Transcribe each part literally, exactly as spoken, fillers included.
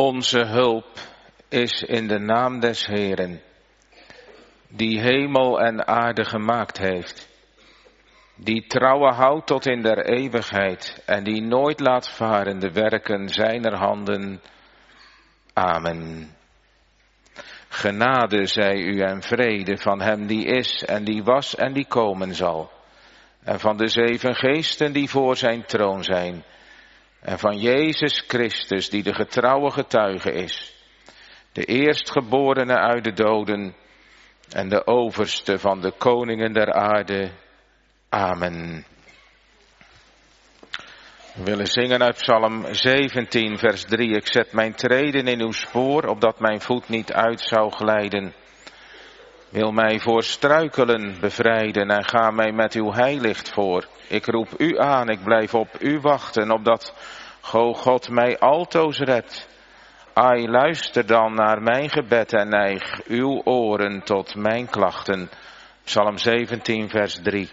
Onze hulp is in de naam des Heeren, die hemel en aarde gemaakt heeft, die trouwe houdt tot in der eeuwigheid en die nooit laat varen de werken zijner handen. Amen. Genade zij u en vrede van hem die is en die was en die komen zal, en van de zeven geesten die voor zijn troon zijn, en van Jezus Christus die de getrouwe getuige is, de eerstgeborene uit de doden en de overste van de koningen der aarde. Amen. We willen zingen uit Psalm zeventien, vers drie. Ik zet mijn treden in uw spoor, opdat mijn voet niet uit zou glijden. Wil mij voor struikelen bevrijden en ga mij met uw heilicht voor. Ik roep u aan, ik blijf op u wachten, opdat Go God mij altoos redt. Ai, luister dan naar mijn gebed en neig uw oren tot mijn klachten. Psalm zeventien, vers drie.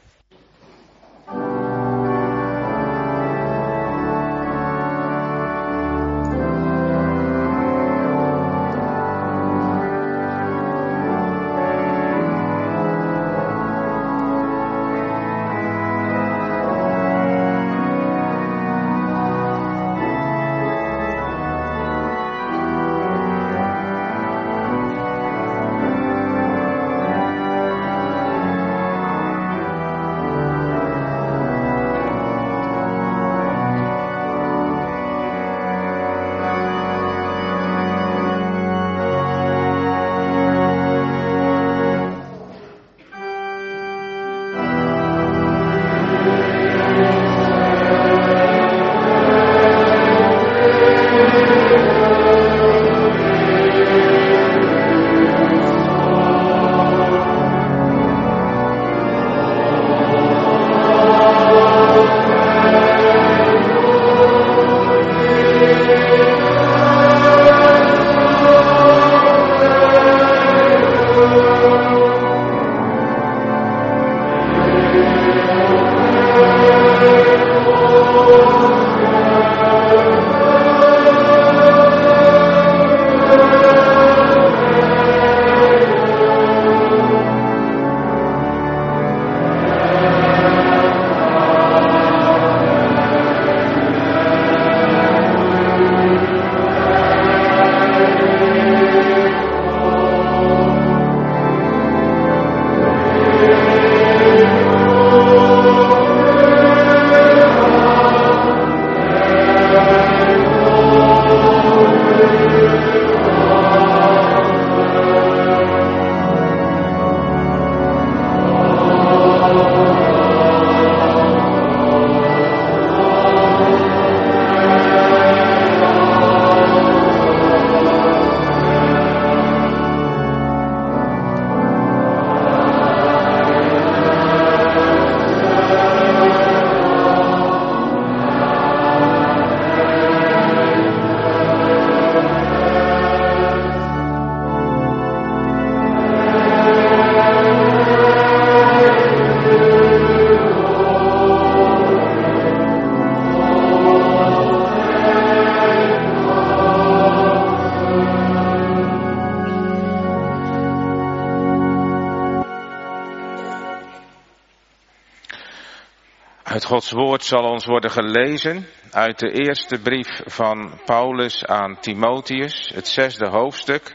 Uit Gods woord zal ons worden gelezen uit de eerste brief van Paulus aan Timotheus, het zesde hoofdstuk,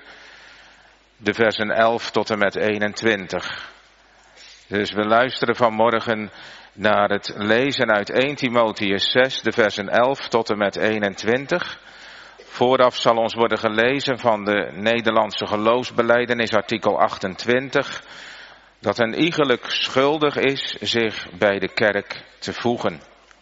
de versen elf tot en met eenentwintig. Dus we luisteren vanmorgen naar het lezen uit eerste Timotheus zes, de versen elf tot en met eenentwintig. Vooraf zal ons worden gelezen van de Nederlandse geloofsbelijdenis, artikel achtentwintig, dat een iegelijk schuldig is zich bij de kerk te voegen.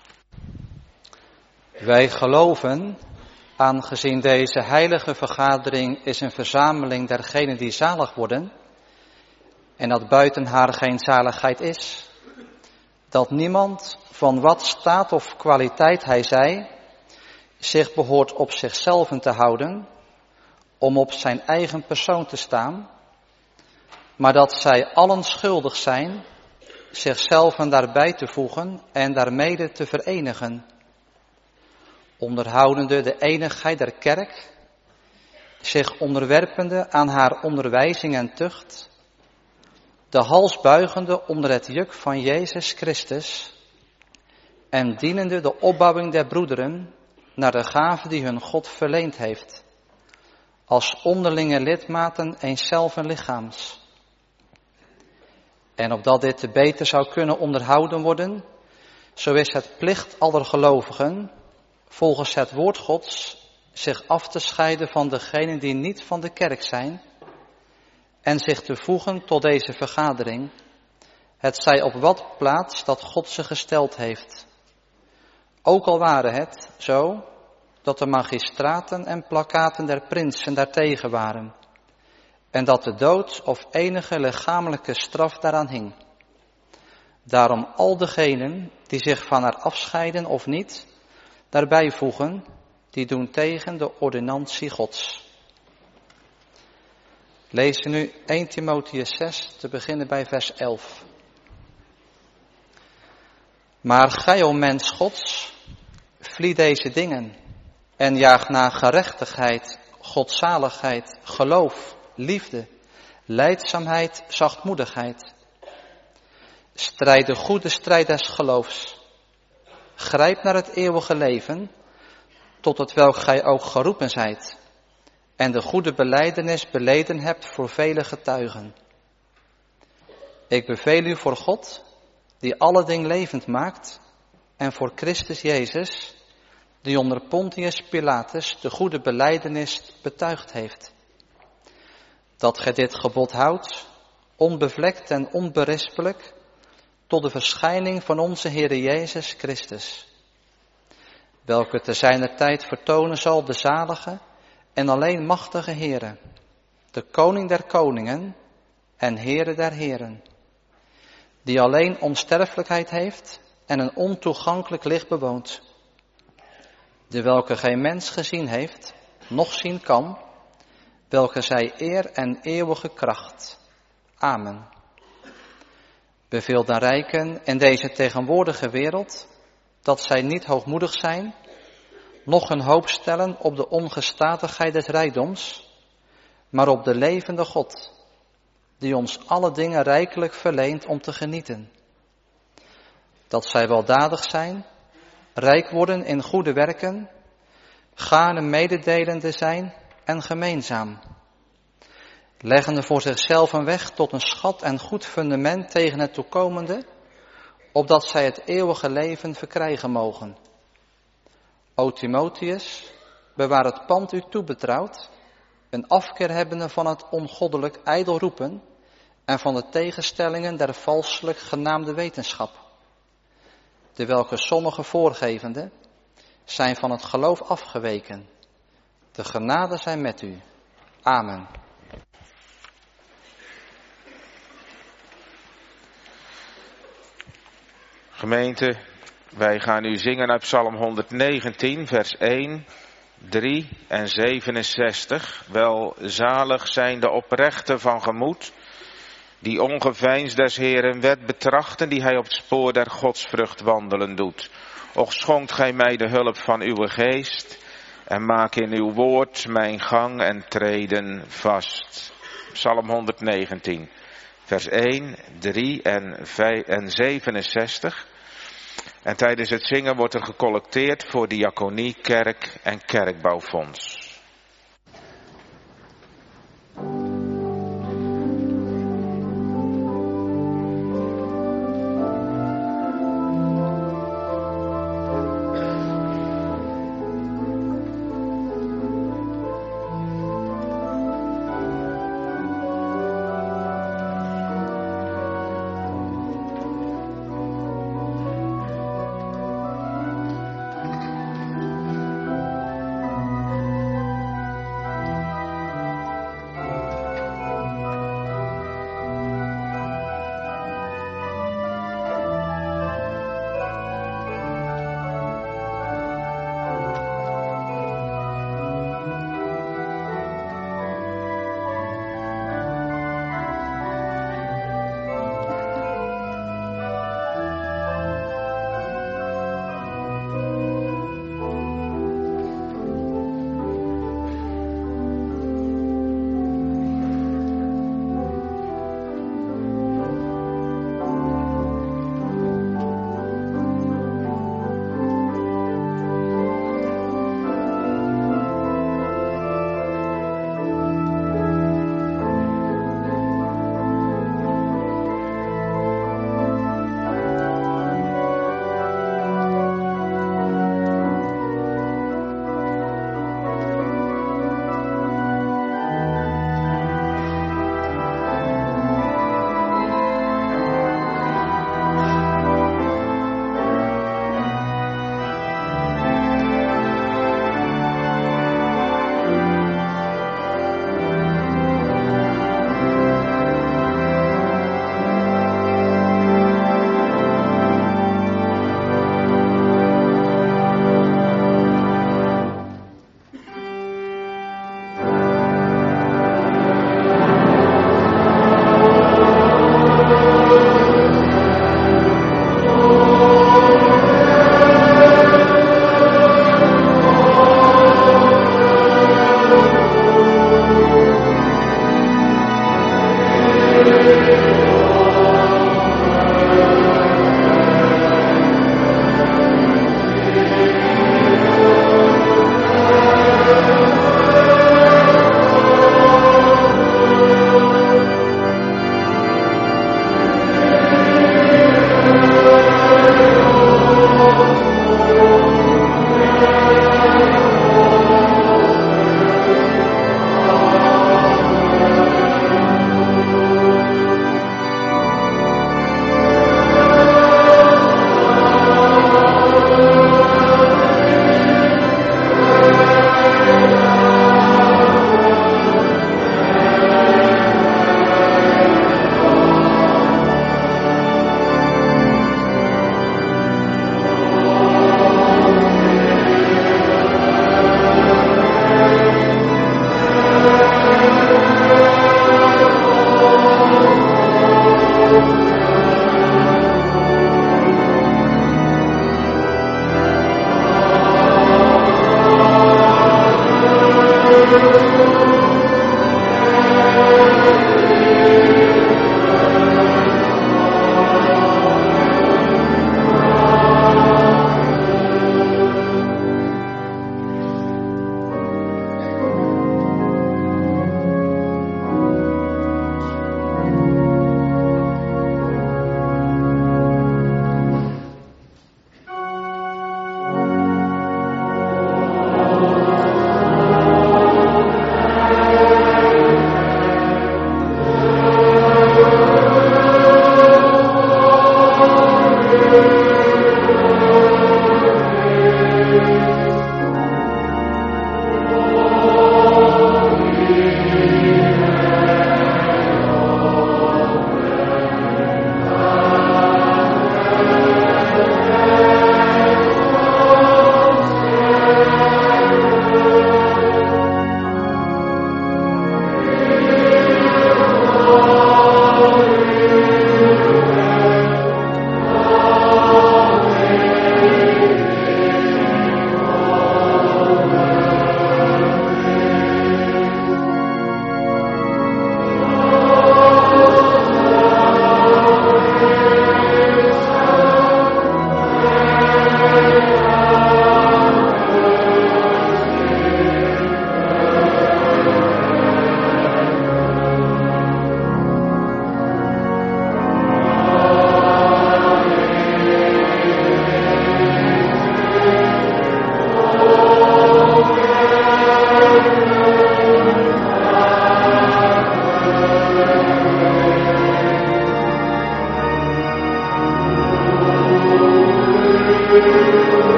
Wij geloven, aangezien deze heilige vergadering is een verzameling dergenen die zalig worden, en dat buiten haar geen zaligheid is, dat niemand, van wat staat of kwaliteit hij zij, zich behoort op zichzelf te houden, om op zijn eigen persoon te staan, maar dat zij allen schuldig zijn, zichzelf daarbij te voegen en daarmede te verenigen, onderhoudende de eenigheid der kerk zich onderwerpende aan haar onderwijzing en tucht, de hals buigende onder het juk van Jezus Christus en dienende de opbouwing der broederen naar de gave die hun God verleend heeft, als onderlinge lidmaten eenzelfde lichaams. En opdat dit te beter zou kunnen onderhouden worden, zo is het plicht aller gelovigen, volgens het woord Gods, zich af te scheiden van degenen die niet van de kerk zijn, en zich te voegen tot deze vergadering, het zij op wat plaats dat God ze gesteld heeft. Ook al ware het zo, dat de magistraten en plakkaten der prinsen daartegen waren, en dat de dood of enige lichamelijke straf daaraan hing. Daarom al degenen die zich van haar afscheiden of niet, daarbij voegen, die doen tegen de ordonnantie Gods. Lezen nu eerste Timotheüs zes, te beginnen bij vers elf. Maar gij, o mens Gods, vlie deze dingen en jaag naar gerechtigheid, godzaligheid, geloof, liefde, lijdzaamheid, zachtmoedigheid. Strijd de goede strijd des geloofs. Grijp naar het eeuwige leven, tot het welk gij ook geroepen zijt, en de goede belijdenis beleden hebt voor vele getuigen. Ik beveel u voor God, die alle dingen levend maakt, en voor Christus Jezus, die onder Pontius Pilatus de goede belijdenis betuigd heeft. Dat gij dit gebod houdt, onbevlekt en onberispelijk, tot de verschijning van onze Heere Jezus Christus, welke te zijner tijd vertonen zal de zalige en alleen machtige Heere, de Koning der koningen en Heere der heren, die alleen onsterfelijkheid heeft en een ontoegankelijk licht bewoont, de welke geen mens gezien heeft, noch zien kan, welke zij eer en eeuwige kracht. Amen. Beveel de rijken in deze tegenwoordige wereld, dat zij niet hoogmoedig zijn, noch hun hoop stellen op de ongestatigheid des rijkdoms, maar op de levende God, die ons alle dingen rijkelijk verleent om te genieten. Dat zij weldadig zijn, rijk worden in goede werken, gaarne mededelende zijn en gemeenzaam, leggende voor zichzelf een weg tot een schat en goed fundament tegen het toekomende, opdat zij het eeuwige leven verkrijgen mogen. O Timotheus, bewaar het pand u toebetrouwd, een afkeer hebbende van het ongoddelijk ijdel roepen en van de tegenstellingen der valselijk genaamde wetenschap, de welke sommige voorgevende zijn van het geloof afgeweken. De genade zij met u. Amen. Gemeente, wij gaan nu zingen uit Psalm honderdnegentien, vers één, drie en zevenenzestig. Welzalig zijn de oprechten van gemoed, die ongeveinsd des Heeren wet betrachten, die hij op het spoor der godsvrucht wandelen doet. Och schonkt gij mij de hulp van uw geest, en maak in uw woord mijn gang en treden vast. Psalm honderdnegentien, vers één, drie en zevenenzestig. En tijdens het zingen wordt er gecollecteerd voor diaconie, kerk en kerkbouwfonds.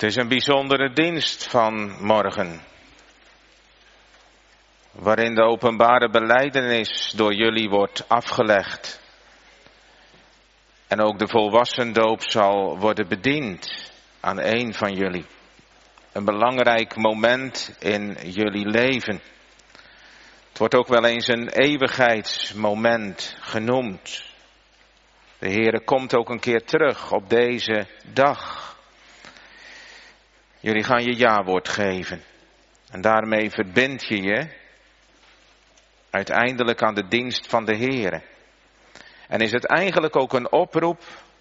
Het is een bijzondere dienst van morgen, waarin de openbare belijdenis door jullie wordt afgelegd. En ook de volwassendoop zal worden bediend aan een van jullie. Een belangrijk moment in jullie leven. Het wordt ook wel eens een eeuwigheidsmoment genoemd. De Heere komt ook een keer terug op deze dag. Jullie gaan je jawoord geven. En daarmee verbind je je uiteindelijk aan de dienst van de Heere. En is het eigenlijk ook een oproep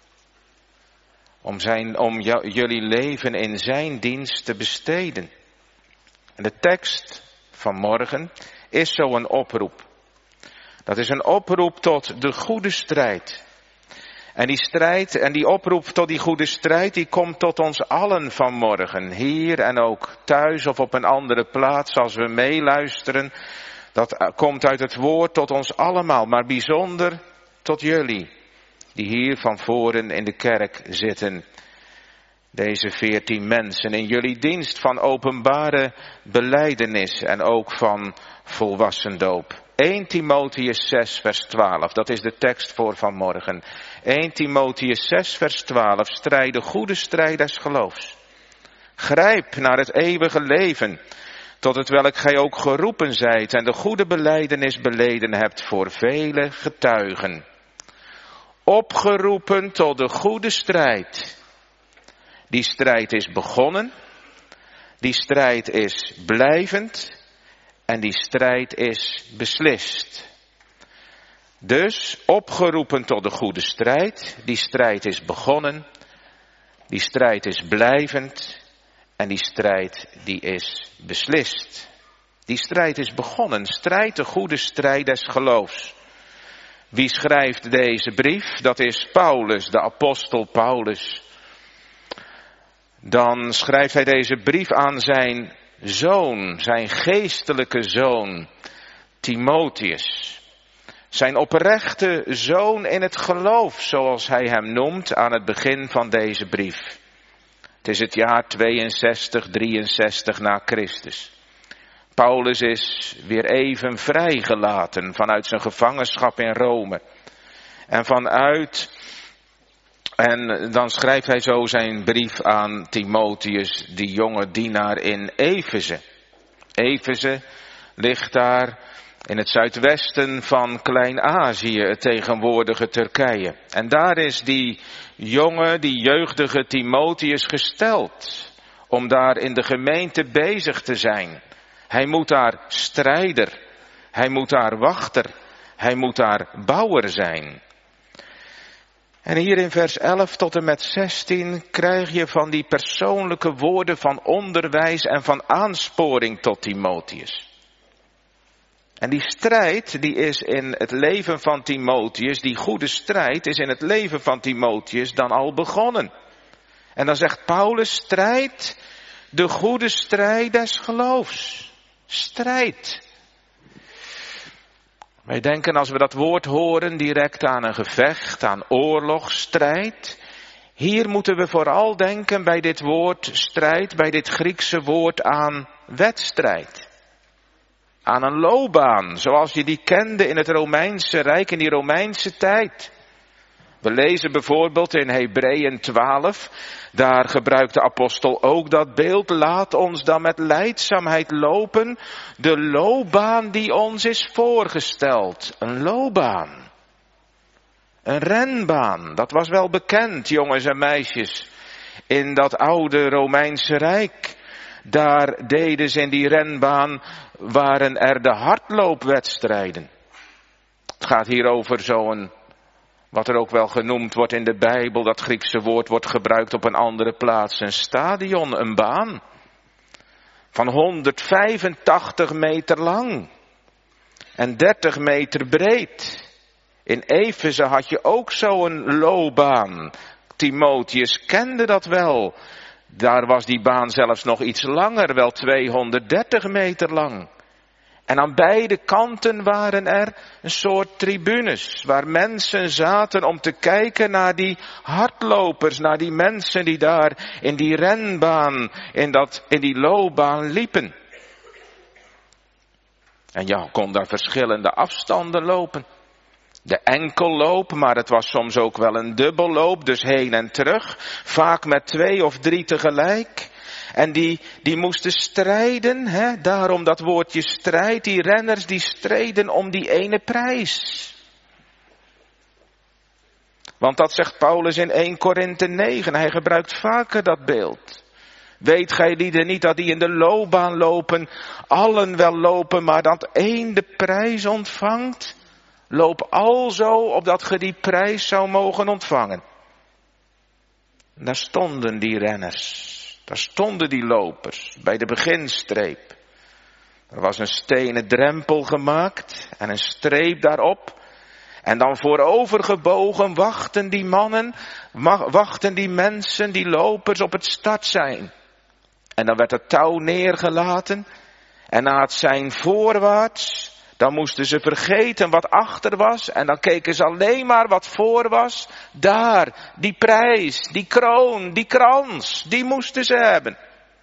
om, zijn, om jou, jullie leven in zijn dienst te besteden. En de tekst van morgen is zo een oproep. Dat is een oproep tot de goede strijd. En die strijd en die oproep tot die goede strijd, die komt tot ons allen vanmorgen. Hier en ook thuis of op een andere plaats als we meeluisteren. Dat komt uit het woord tot ons allemaal, maar bijzonder tot jullie. Die hier van voren in de kerk zitten. Deze veertien mensen in jullie dienst van openbare belijdenis en ook van volwassendoop. Eerste Timotheüs zes vers twaalf, dat is de tekst voor vanmorgen. Eerste Timotheüs zes vers twaalf, strijd de goede strijd des geloofs. Grijp naar het eeuwige leven, tot het welk gij ook geroepen zijt en de goede belijdenis beleden hebt voor vele getuigen. Opgeroepen tot de goede strijd. Die strijd is begonnen, die strijd is blijvend en die strijd is beslist. Dus opgeroepen tot de goede strijd, die strijd is begonnen, die strijd is blijvend en die strijd die is beslist. Die strijd is begonnen, strijd de goede strijd des geloofs. Wie schrijft deze brief? Dat is Paulus, de apostel Paulus. Dan schrijft hij deze brief aan zijn zoon, zijn geestelijke zoon, Timotheus. Zijn oprechte zoon in het geloof, zoals hij hem noemt aan het begin van deze brief. Het is het jaar tweeënzestig, drieënzestig na Christus. Paulus is weer even vrijgelaten vanuit zijn gevangenschap in Rome. En vanuit, en dan schrijft hij zo zijn brief aan Timotheus, die jonge dienaar in Efeze. Efeze ligt daar in het zuidwesten van Klein-Azië, het tegenwoordige Turkije. En daar is die jonge, die jeugdige Timotheus gesteld om daar in de gemeente bezig te zijn. Hij moet daar strijder, hij moet daar wachter, hij moet daar bouwer zijn. En hier in vers elf tot en met zestien krijg je van die persoonlijke woorden van onderwijs en van aansporing tot Timotheus. En die strijd die is in het leven van Timotheus, die goede strijd is in het leven van Timotheus dan al begonnen. En dan zegt Paulus, strijd de goede strijd des geloofs. Strijd. Wij denken als we dat woord horen direct aan een gevecht, aan oorlog, strijd. Hier moeten we vooral denken bij dit woord strijd, bij dit Griekse woord aan wedstrijd. Aan een loopbaan, zoals je die kende in het Romeinse Rijk, in die Romeinse tijd. We lezen bijvoorbeeld in Hebreeën twaalf, daar gebruikt de apostel ook dat beeld. Laat ons dan met lijdzaamheid lopen, de loopbaan die ons is voorgesteld. Een loopbaan. Een renbaan, dat was wel bekend, jongens en meisjes, in dat oude Romeinse Rijk. Daar deden ze in die renbaan, waren er de hardloopwedstrijden. Het gaat hier over zo'n, wat er ook wel genoemd wordt in de Bijbel, dat Griekse woord wordt gebruikt op een andere plaats. Een stadion, een baan. Van honderdvijfentachtig meter lang. En dertig meter breed. In Efeze had je ook zo'n loopbaan. Timotheus kende dat wel. Daar was die baan zelfs nog iets langer, wel tweehonderddertig meter lang. En aan beide kanten waren er een soort tribunes, waar mensen zaten om te kijken naar die hardlopers, naar die mensen die daar in die renbaan, in, dat, in die loopbaan liepen. En je kon daar verschillende afstanden lopen. De enkelloop, maar het was soms ook wel een dubbelloop, dus heen en terug. Vaak met twee of drie tegelijk. En die, die moesten strijden, hè? Daarom dat woordje strijd. Die renners die streden om die ene prijs. Want dat zegt Paulus in Eerste Korinthe negen. Hij gebruikt vaker dat beeld. Weet gij lieden niet dat die in de loopbaan lopen, allen wel lopen, maar dat één de prijs ontvangt? Loop alzo, opdat ge die prijs zou mogen ontvangen. Daar stonden die renners. Daar stonden die lopers bij de beginstreep. Er was een stenen drempel gemaakt en een streep daarop. En dan voorovergebogen wachten die mannen, wachten die mensen, die lopers op het startsein. En dan werd het touw neergelaten. En na het zijn voorwaarts, dan moesten ze vergeten wat achter was. En dan keken ze alleen maar wat voor was. Daar, die prijs, die kroon, die krans, die moesten ze hebben.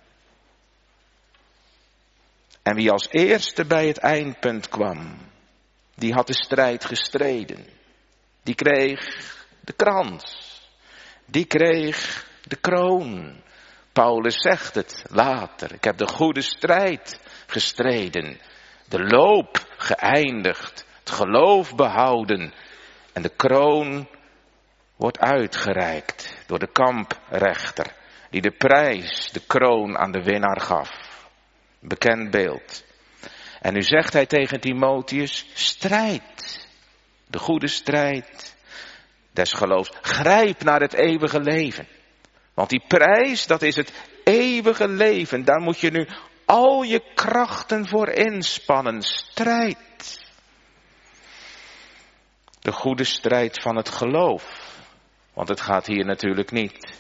En wie als eerste bij het eindpunt kwam, die had de strijd gestreden. Die kreeg de krans. Die kreeg de kroon. Paulus zegt het later. Ik heb de goede strijd gestreden. De loop geëindigd. Het geloof behouden. En de kroon wordt uitgereikt door de kamprechter. Die de prijs, de kroon aan de winnaar gaf. Bekend beeld. En nu zegt hij tegen Timotheus, strijd. De goede strijd des geloofs. Grijp naar het eeuwige leven. Want die prijs, dat is het eeuwige leven. Daar moet je nu al je krachten voor inspannen. Strijd. De goede strijd van het geloof. Want het gaat hier natuurlijk niet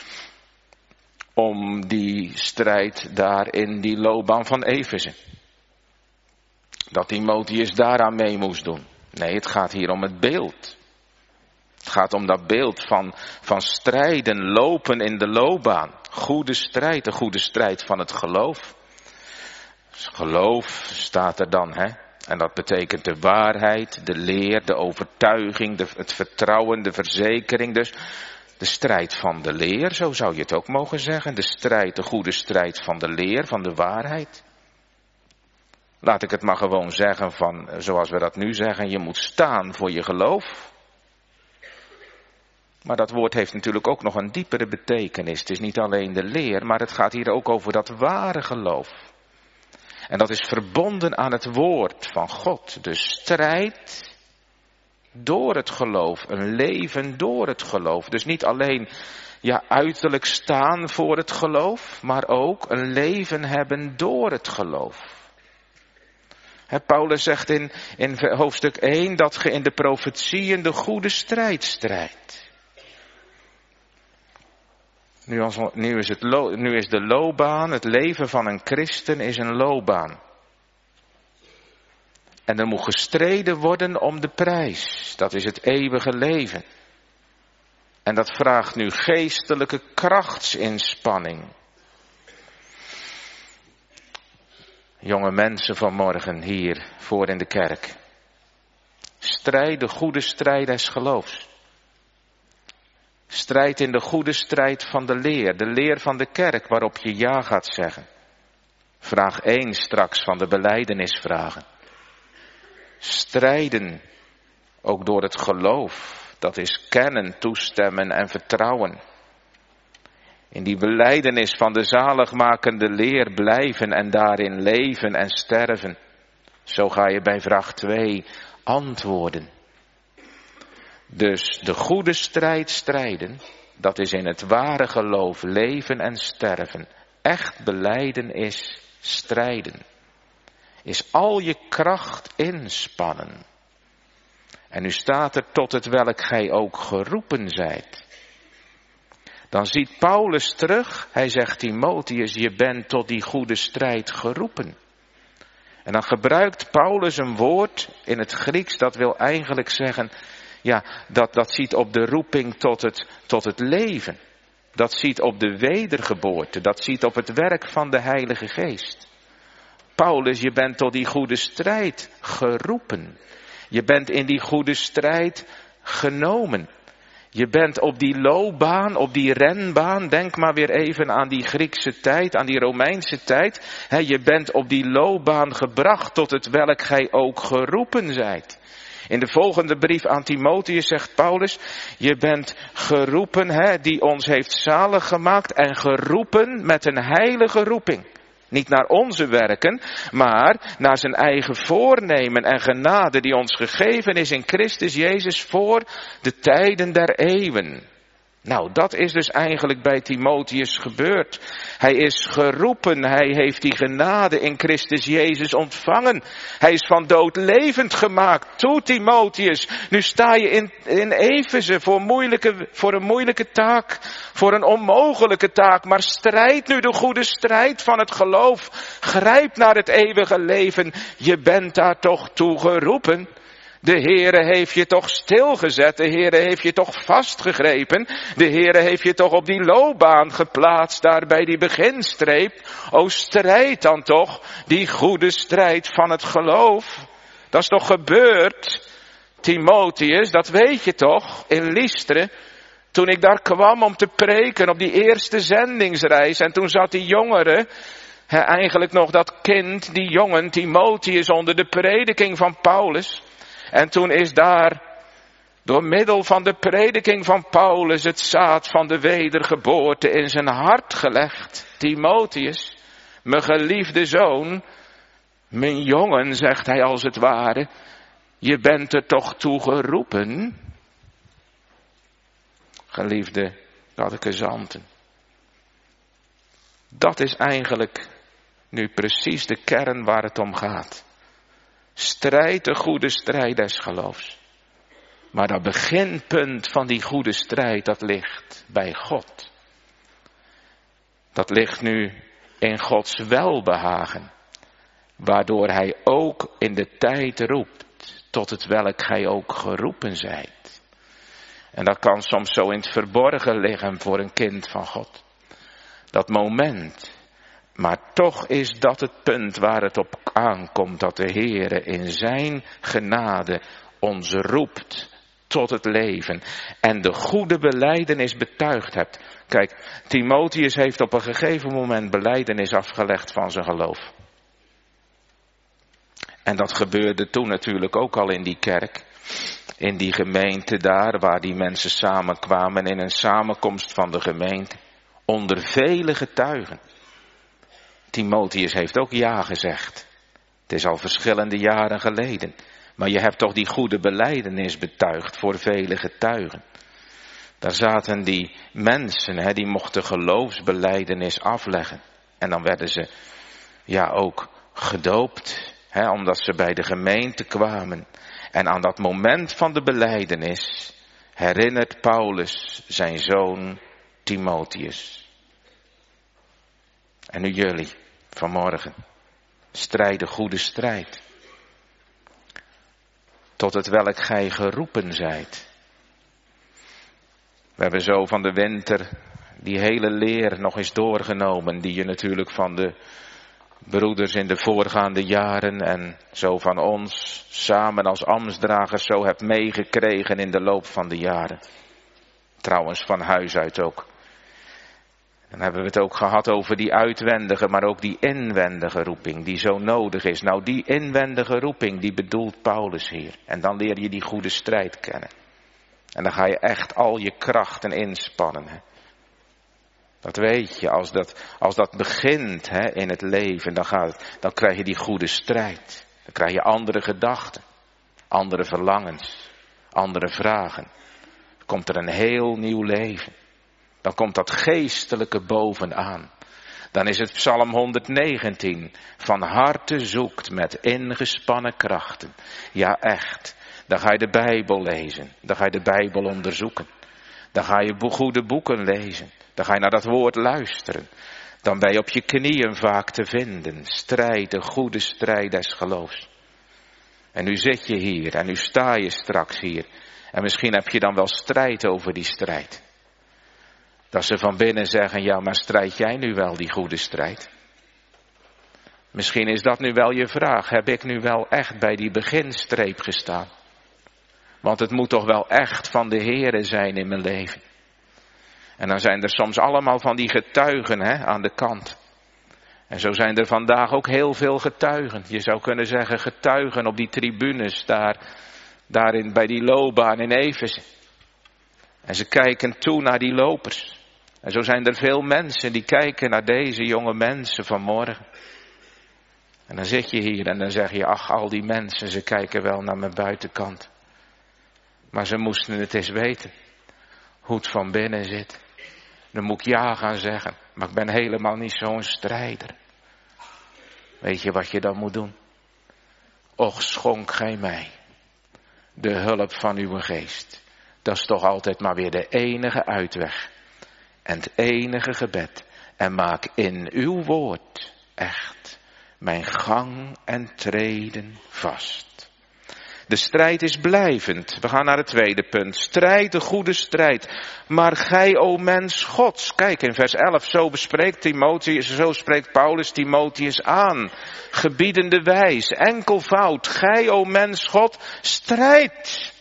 om die strijd daar in die loopbaan van Efeze. Dat Timotheus daaraan mee moest doen. Nee, het gaat hier om het beeld. Het gaat om dat beeld van, van strijden, lopen in de loopbaan. Goede strijd, de goede strijd van het geloof. Geloof staat er dan, hè. En dat betekent de waarheid, de leer, de overtuiging, de, het vertrouwen, de verzekering. Dus de strijd van de leer, zo zou je het ook mogen zeggen. De strijd, de goede strijd van de leer, van de waarheid. Laat ik het maar gewoon zeggen van, zoals we dat nu zeggen, je moet staan voor je geloof. Maar dat woord heeft natuurlijk ook nog een diepere betekenis. Het is niet alleen de leer, maar het gaat hier ook over dat ware geloof. En dat is verbonden aan het woord van God. Dus strijd door het geloof, een leven door het geloof. Dus niet alleen ja, uiterlijk staan voor het geloof, maar ook een leven hebben door het geloof. He, Paulus zegt in, in hoofdstuk één dat ge in de profetieën de goede strijd strijdt. Nu, als, nu, is het lo, nu is de loopbaan, het leven van een christen is een loopbaan. En er moet gestreden worden om de prijs. Dat is het eeuwige leven. En dat vraagt nu geestelijke krachtsinspanning. Jonge mensen vanmorgen hier voor in de kerk. Strijd de goede strijd des geloofs. Strijd in de goede strijd van de leer. De leer van de kerk waarop je ja gaat zeggen. Vraag één straks van de belijdenisvragen. Strijden ook door het geloof. Dat is kennen, toestemmen en vertrouwen. In die belijdenis van de zaligmakende leer blijven en daarin leven en sterven. Zo ga je bij vraag twee antwoorden. Dus de goede strijd strijden, dat is in het ware geloof leven en sterven. Echt belijden is strijden. Is al je kracht inspannen. En nu staat er tot het welk gij ook geroepen zijt. Dan ziet Paulus terug, hij zegt Timotheus, je bent tot die goede strijd geroepen. En dan gebruikt Paulus een woord in het Grieks, dat wil eigenlijk zeggen, ja, dat, dat ziet op de roeping tot het, tot het leven. Dat ziet op de wedergeboorte, dat ziet op het werk van de Heilige Geest. Paulus, je bent tot die goede strijd geroepen. Je bent in die goede strijd genomen. Je bent op die loopbaan, op die renbaan, denk maar weer even aan die Griekse tijd, aan die Romeinse tijd. He, je bent op die loopbaan gebracht tot het welk gij ook geroepen zijt. In de volgende brief aan Timotheus zegt Paulus, je bent geroepen, he, die ons heeft zalig gemaakt en geroepen met een heilige roeping. Niet naar onze werken, maar naar zijn eigen voornemen en genade die ons gegeven is in Christus Jezus voor de tijden der eeuwen. Nou, dat is dus eigenlijk bij Timotheus gebeurd. Hij is geroepen, hij heeft die genade in Christus Jezus ontvangen. Hij is van dood levend gemaakt. Toe Timotheus, nu sta je in, in Efeze voor, moeilijke, voor een moeilijke taak, voor een onmogelijke taak. Maar strijd nu de goede strijd van het geloof. Grijp naar het eeuwige leven, je bent daar toch toe geroepen. De Heere heeft je toch stilgezet, de Heere heeft je toch vastgegrepen, de Heere heeft je toch op die loopbaan geplaatst, daar bij die beginstreep. O, strijd dan toch, die goede strijd van het geloof. Dat is toch gebeurd, Timotheus, dat weet je toch, in Lystra, toen ik daar kwam om te preken op die eerste zendingsreis. En toen zat die jongere, he, eigenlijk nog dat kind, die jongen, Timotheus, onder de prediking van Paulus. En toen is daar, door middel van de prediking van Paulus, het zaad van de wedergeboorte in zijn hart gelegd. Timotheus, mijn geliefde zoon, mijn jongen, zegt hij als het ware, je bent er toch toe geroepen. Geliefde catechizanten. Dat is eigenlijk nu precies de kern waar het om gaat. Strijd de goede strijd des geloofs. Maar dat beginpunt van die goede strijd, dat ligt bij God. Dat ligt nu in Gods welbehagen. Waardoor hij ook in de tijd roept, tot het welk gij ook geroepen zijt. En dat kan soms zo in het verborgen liggen voor een kind van God. Dat moment. Maar toch is dat het punt waar het op aankomt, dat de Heere in zijn genade ons roept tot het leven. En de goede belijdenis betuigd hebt. Kijk, Timotheus heeft op een gegeven moment belijdenis afgelegd van zijn geloof. En dat gebeurde toen natuurlijk ook al in die kerk. In die gemeente daar, waar die mensen samenkwamen in een samenkomst van de gemeente. Onder vele getuigen. Timotheus heeft ook ja gezegd. Het is al verschillende jaren geleden. Maar je hebt toch die goede belijdenis betuigd voor vele getuigen. Daar zaten die mensen, hè, die mochten geloofsbelijdenis afleggen. En dan werden ze ja ook gedoopt, hè, omdat ze bij de gemeente kwamen. En aan dat moment van de belijdenis herinnert Paulus zijn zoon Timotheus. En nu jullie, vanmorgen, strijden goede strijd. Tot het welk gij geroepen zijt. We hebben zo van de winter die hele leer nog eens doorgenomen, die je natuurlijk van de broeders in de voorgaande jaren en zo van ons samen als ambtsdragers zo hebt meegekregen in de loop van de jaren. Trouwens van huis uit ook. Dan hebben we het ook gehad over die uitwendige, maar ook die inwendige roeping die zo nodig is. Nou, die inwendige roeping, die bedoelt Paulus hier. En dan leer je die goede strijd kennen. En dan ga je echt al je krachten inspannen. Hè. Dat weet je, als dat, als dat begint hè, in het leven, dan, gaat, dan krijg je die goede strijd. Dan krijg je andere gedachten, andere verlangens, andere vragen. Dan komt er een heel nieuw leven. Dan komt dat geestelijke bovenaan. Dan is het Psalm honderdnegentien. Van harte zoekt met ingespannen krachten. Ja, echt. Dan ga je de Bijbel lezen. Dan ga je de Bijbel onderzoeken. Dan ga je goede boeken lezen. Dan ga je naar dat woord luisteren. Dan ben je op je knieën vaak te vinden. Strijd, de goede strijd des geloofs. En nu zit je hier en nu sta je straks hier. En misschien heb je dan wel strijd over die strijd. Dat ze van binnen zeggen, ja, maar strijd jij nu wel die goede strijd? Misschien is dat nu wel je vraag. Heb ik nu wel echt bij die beginstreep gestaan? Want het moet toch wel echt van de Heere zijn in mijn leven. En dan zijn er soms allemaal van die getuigen hè, aan de kant. En zo zijn er vandaag ook heel veel getuigen. Je zou kunnen zeggen getuigen op die tribunes daar, daarin bij die loopbaan in Efeze. En ze kijken toe naar die lopers. En zo zijn er veel mensen die kijken naar deze jonge mensen vanmorgen. En dan zit je hier en dan zeg je, ach, al die mensen, ze kijken wel naar mijn buitenkant. Maar ze moesten het eens weten, hoe het van binnen zit. Dan moet ik ja gaan zeggen, maar ik ben helemaal niet zo'n strijder. Weet je wat je dan moet doen? Och, schonk gij mij de hulp van uw geest. Dat is toch altijd maar weer de enige uitweg. En het enige gebed. En maak in uw woord echt mijn gang en treden vast. De strijd is blijvend. We gaan naar het tweede punt. Strijd, de goede strijd. Maar gij, o mens Gods. Kijk, in vers elf, zo bespreekt Timotheus, zo spreekt Paulus Timotheus aan. Gebiedende wijs, enkelvoud. Gij, o mens God, strijd.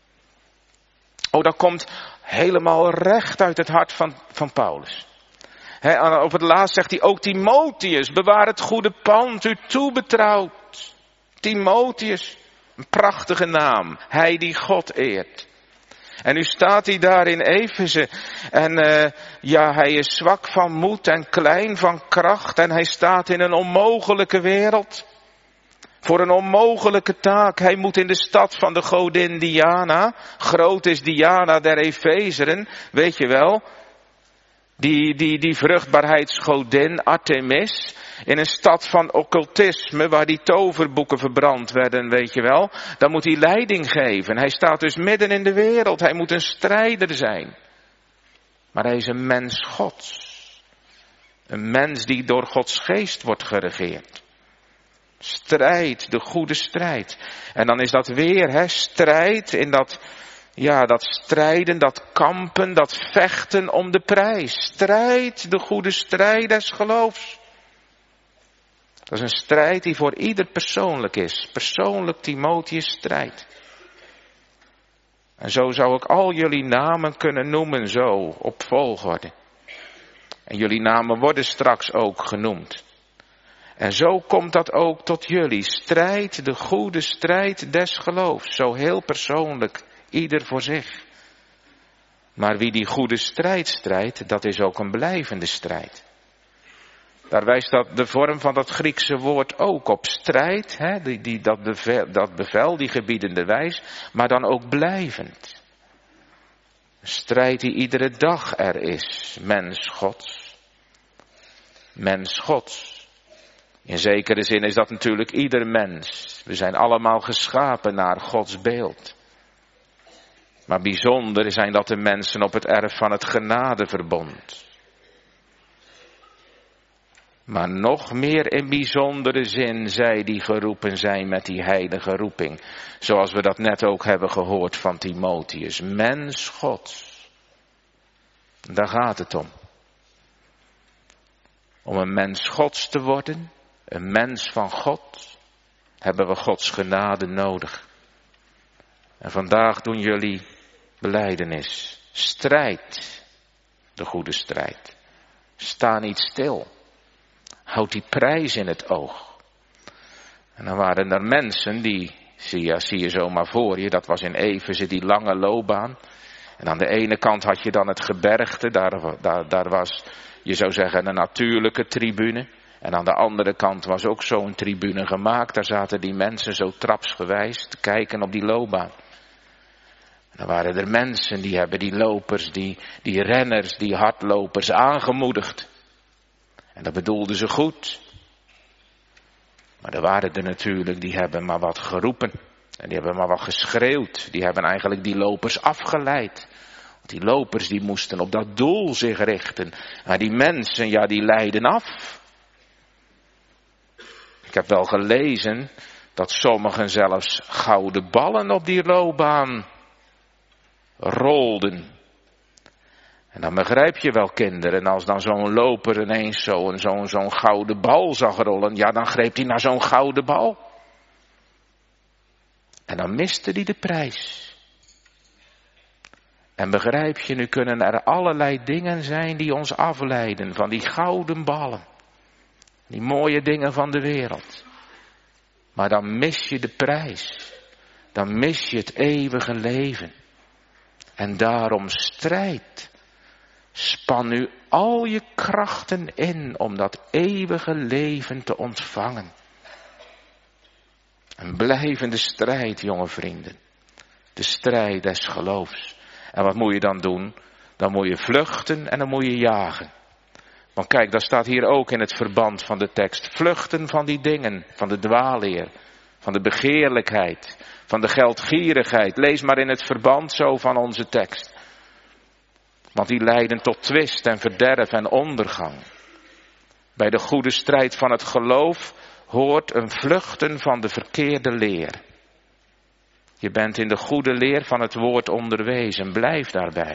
Oh, dat komt helemaal recht uit het hart van, van Paulus. He, op het laatst zegt hij ook Timotheus, bewaar het goede pand, u toebetrouwd. Timotheus. Een prachtige naam. Hij die God eert. En nu staat hij daar in Efeze. En uh, ja, hij is zwak van moed en klein van kracht. En hij staat in een onmogelijke wereld. Voor een onmogelijke taak. Hij moet in de stad van de godin Diana. Groot is Diana der Efezeren. Weet je wel. Die, die, die vruchtbaarheidsgodin Artemis. In een stad van occultisme waar die toverboeken verbrand werden, weet je wel. Dan moet hij leiding geven. Hij staat dus midden in de wereld. Hij moet een strijder zijn. Maar hij is een mens Gods. Een mens die door Gods geest wordt geregeerd. Strijd, de goede strijd. En dan is dat weer, hè, strijd in dat, ja, dat strijden, dat kampen, dat vechten om de prijs. Strijd, de goede strijd des geloofs. Dat is een strijd die voor ieder persoonlijk is. Persoonlijk Timotheus strijd. En zo zou ik al jullie namen kunnen noemen, zo, op volgorde. En jullie namen worden straks ook genoemd. En zo komt dat ook tot jullie. Strijd, de goede strijd des geloofs. Zo heel persoonlijk, ieder voor zich. Maar wie die goede strijd strijdt, dat is ook een blijvende strijd. Daar wijst dat de vorm van dat Griekse woord ook op. Strijd, hè, die, die, dat, bevel, dat bevel, die gebiedende wijs, maar dan ook blijvend. Een strijd die iedere dag er is. Mens Gods. Mens Gods. In zekere zin is dat natuurlijk ieder mens. We zijn allemaal geschapen naar Gods beeld. Maar bijzonder zijn dat de mensen op het erf van het genadeverbond. Maar nog meer in bijzondere zin zij die geroepen zijn met die heilige roeping. Zoals we dat net ook hebben gehoord van Timotheus. Mens Gods. Daar gaat het om. Om een mens Gods te worden, een mens van God, hebben we Gods genade nodig. En vandaag doen jullie belijdenis. Strijd, de goede strijd. Sta niet stil. Houd die prijs in het oog. En dan waren er mensen die, zie je, zie je zomaar voor je, dat was in Efeze die lange loopbaan. En aan de ene kant had je dan het gebergte, daar, daar, daar was, je zou zeggen, een natuurlijke tribune. En aan de andere kant was ook zo'n tribune gemaakt, daar zaten die mensen zo trapsgewijs te kijken op die loopbaan. En dan waren er mensen die hebben die lopers, die, die renners, die hardlopers aangemoedigd. En dat bedoelden ze goed. Maar er waren er natuurlijk, die hebben maar wat geroepen. En die hebben maar wat geschreeuwd. Die hebben eigenlijk die lopers afgeleid. Die lopers die moesten op dat doel zich richten. Maar die mensen, ja, die leiden af. Ik heb wel gelezen dat sommigen zelfs gouden ballen op die loopbaan rolden. En dan begrijp je wel, kinderen, als dan zo'n loper ineens zo'n zo'n zo'n gouden bal zag rollen, ja, dan greep hij naar zo'n gouden bal. En dan miste hij de prijs. En begrijp je, nu kunnen er allerlei dingen zijn die ons afleiden van die gouden ballen. Die mooie dingen van de wereld. Maar dan mis je de prijs. Dan mis je het eeuwige leven. En daarom strijd. Span nu al je krachten in om dat eeuwige leven te ontvangen. Een blijvende strijd, jonge vrienden. De strijd des geloofs. En wat moet je dan doen? Dan moet je vluchten en dan moet je jagen. Want kijk, dat staat hier ook in het verband van de tekst. Vluchten van die dingen, van de dwaalleer, van de begeerlijkheid, van de geldgierigheid. Lees maar in het verband zo van onze tekst. Want die leiden tot twist en verderf en ondergang. Bij de goede strijd van het geloof hoort een vluchten van de verkeerde leer. Je bent in de goede leer van het woord onderwezen. Blijf daarbij.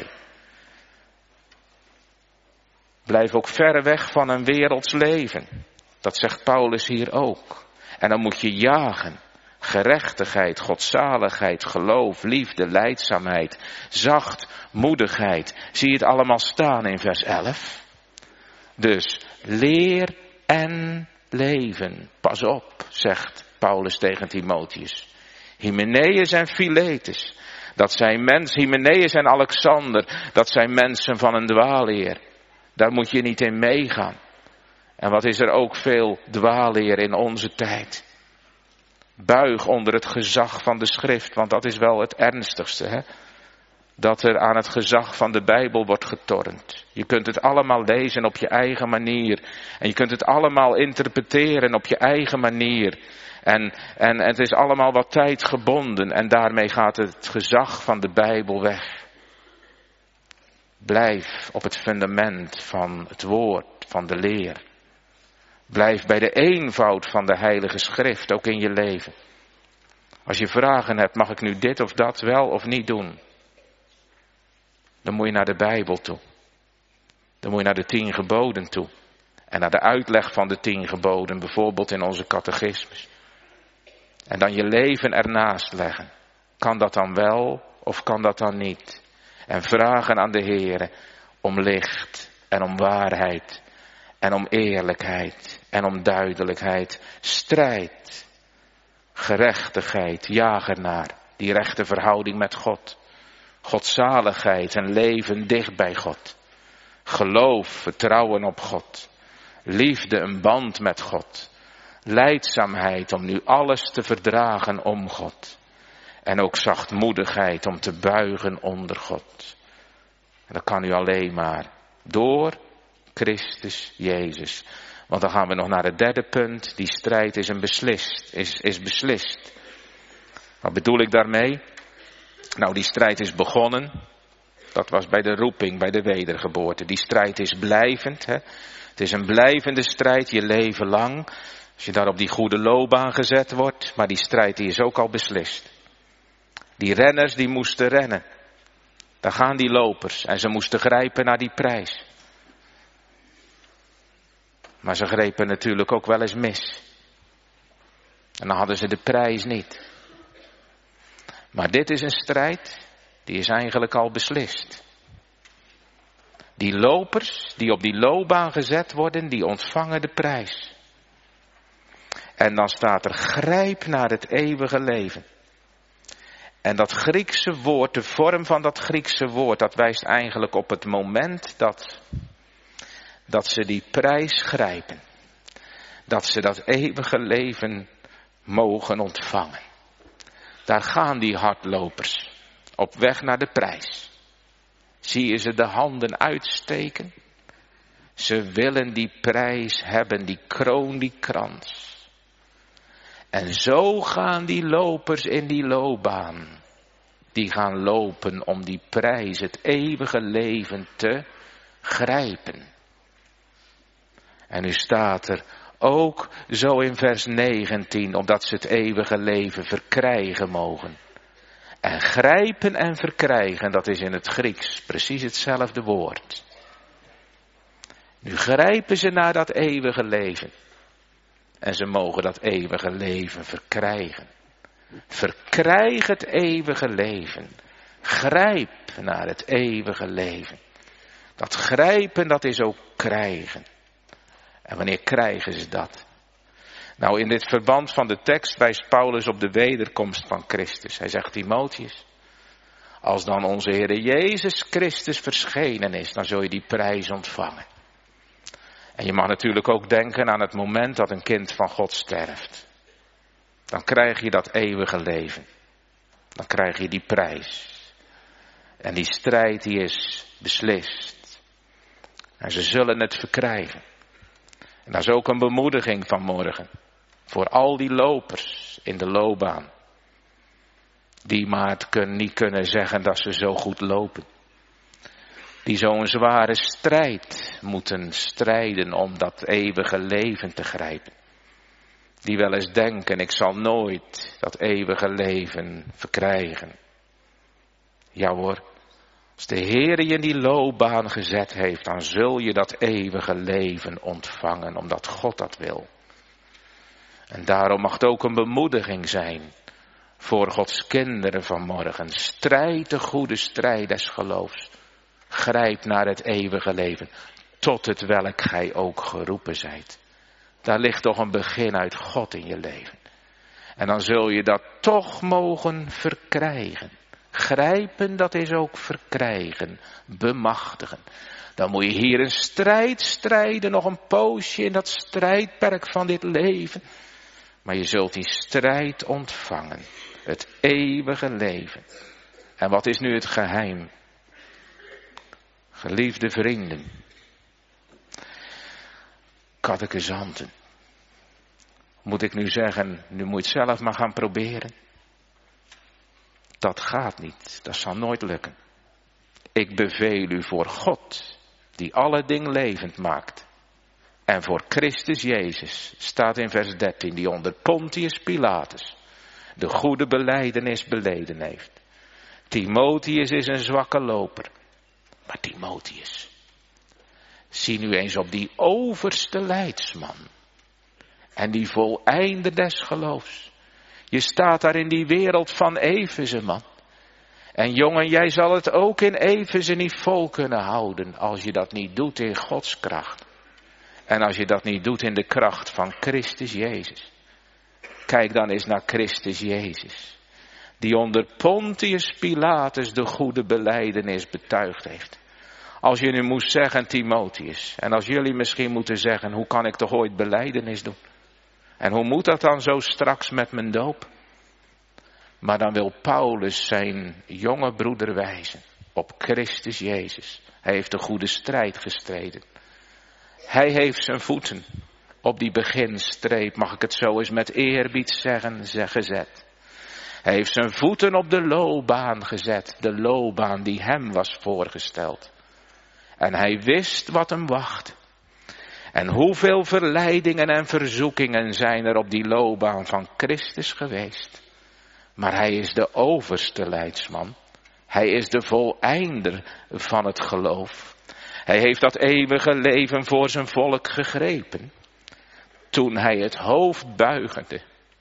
Blijf ook ver weg van een werelds leven. Dat zegt Paulus hier ook. En dan moet je jagen. Gerechtigheid, godzaligheid, geloof, liefde, lijdzaamheid, zachtmoedigheid. Zie je het allemaal staan in vers elf? Dus leer en leven. Pas op, zegt Paulus tegen Timotheus. Hymenaeus en Philetus. Dat zijn mensen, Hymenaeus en Alexander. Dat zijn mensen van een dwaalleer. Daar moet je niet in meegaan. En wat is er ook veel dwaalleer in onze tijd. Buig onder het gezag van de schrift, want dat is wel het ernstigste, hè? Dat er aan het gezag van de Bijbel wordt getornd. Je kunt het allemaal lezen op je eigen manier. En je kunt het allemaal interpreteren op je eigen manier. En, en het is allemaal wat tijdgebonden. En daarmee gaat het gezag van de Bijbel weg. Blijf op het fundament van het woord, van de leer. Blijf bij de eenvoud van de Heilige Schrift, ook in je leven. Als je vragen hebt, mag ik nu dit of dat wel of niet doen? Dan moet je naar de Bijbel toe. Dan moet je naar de tien geboden toe. En naar de uitleg van de tien geboden, bijvoorbeeld in onze catechismus. En dan je leven ernaast leggen. Kan dat dan wel of kan dat dan niet? En vragen aan de Heere om licht en om waarheid en om eerlijkheid en om duidelijkheid. Strijd, gerechtigheid, jaag ernaar, die rechte verhouding met God. Godzaligheid en leven dicht bij God. Geloof, vertrouwen op God. Liefde, een band met God. Lijdzaamheid om nu alles te verdragen om God. En ook zachtmoedigheid om te buigen onder God. En dat kan u alleen maar door Christus Jezus. Want dan gaan we nog naar het derde punt. Die strijd is, een beslist, is, is beslist. Wat bedoel ik daarmee? Nou, die strijd is begonnen. Dat was bij de roeping, bij de wedergeboorte. Die strijd is blijvend. Hè? Het is een blijvende strijd je leven lang. Als je daar op die goede loopbaan gezet wordt. Maar die strijd die is ook al beslist. Die renners die moesten rennen. Daar gaan die lopers. En ze moesten grijpen naar die prijs. Maar ze grepen natuurlijk ook wel eens mis. En dan hadden ze de prijs niet. Maar dit is een strijd, die is eigenlijk al beslist. Die lopers die op die loopbaan gezet worden, die ontvangen de prijs. En dan staat er, grijp naar het eeuwige leven. En dat Griekse woord, de vorm van dat Griekse woord, dat wijst eigenlijk op het moment dat, dat ze die prijs grijpen. Dat ze dat eeuwige leven mogen ontvangen. Daar gaan die hardlopers op weg naar de prijs. Zie je ze de handen uitsteken? Ze willen die prijs hebben, die kroon, die krans. En zo gaan die lopers in die loopbaan. die gaan lopen om die prijs, het eeuwige leven te grijpen. En nu staat er ook zo in vers negentien, opdat ze het eeuwige leven verkrijgen mogen. En grijpen en verkrijgen, dat is in het Grieks precies hetzelfde woord. Nu grijpen ze naar dat eeuwige leven. En ze mogen dat eeuwige leven verkrijgen. Verkrijg het eeuwige leven. Grijp naar het eeuwige leven. Dat grijpen, dat is ook krijgen. En wanneer krijgen ze dat? Nou, in dit verband van de tekst wijst Paulus op de wederkomst van Christus. Hij zegt, Timotheus, als dan onze Heer Jezus Christus verschenen is, dan zul je die prijs ontvangen. En je mag natuurlijk ook denken aan het moment dat een kind van God sterft. Dan krijg je dat eeuwige leven. Dan krijg je die prijs. En die strijd die is beslist. En ze zullen het verkrijgen. En dat is ook een bemoediging van morgen. Voor al die lopers in de loopbaan. Die maar het kun, niet kunnen zeggen dat ze zo goed lopen. Die zo'n zware strijd moeten strijden om dat eeuwige leven te grijpen. Die wel eens denken, ik zal nooit dat eeuwige leven verkrijgen. Ja hoor, als de Heer je in die loopbaan gezet heeft, dan zul je dat eeuwige leven ontvangen, omdat God dat wil. En daarom mag het ook een bemoediging zijn voor Gods kinderen vanmorgen. Strijd de goede strijd des geloofs. Grijp naar het eeuwige leven, tot het welk gij ook geroepen zijt. Daar ligt toch een begin uit God in je leven. En dan zul je dat toch mogen verkrijgen. Grijpen, dat is ook verkrijgen, bemachtigen. Dan moet je hier een strijd strijden, nog een poosje in dat strijdperk van dit leven. Maar je zult die strijd ontvangen, het eeuwige leven. En wat is nu het geheim? Geliefde vrienden, catechisanten, moet ik nu zeggen, nu moet je het zelf maar gaan proberen. Dat gaat niet, dat zal nooit lukken. Ik beveel u voor God, die alle dingen levend maakt. En voor Christus Jezus, staat in vers dertien, die onder Pontius Pilatus de goede belijdenis beleden heeft. Timotheus is een zwakke loper. Maar Timotheus, zie nu eens op die overste leidsman. En die voleinde des geloofs. Je staat daar in die wereld van Efeze, man. En jongen, jij zal het ook in Efeze niet vol kunnen houden als je dat niet doet in Gods kracht. En als je dat niet doet in de kracht van Christus Jezus. Kijk dan eens naar Christus Jezus. Die onder Pontius Pilatus de goede belijdenis betuigd heeft. Als je nu moest zeggen, Timotheus, en als jullie misschien moeten zeggen, hoe kan ik toch ooit belijdenis doen? En hoe moet dat dan zo straks met mijn doop? Maar dan wil Paulus zijn jonge broeder wijzen op Christus Jezus. Hij heeft de goede strijd gestreden. Hij heeft zijn voeten op die beginstreep, mag ik het zo eens met eerbied zeggen, gezet. Hij heeft zijn voeten op de loopbaan gezet, de loopbaan die hem was voorgesteld. En hij wist wat hem wacht. En hoeveel verleidingen en verzoekingen zijn er op die loopbaan van Christus geweest. Maar hij is de overste leidsman. Hij is de voleinder van het geloof. Hij heeft dat eeuwige leven voor zijn volk gegrepen. Toen hij het hoofd buigende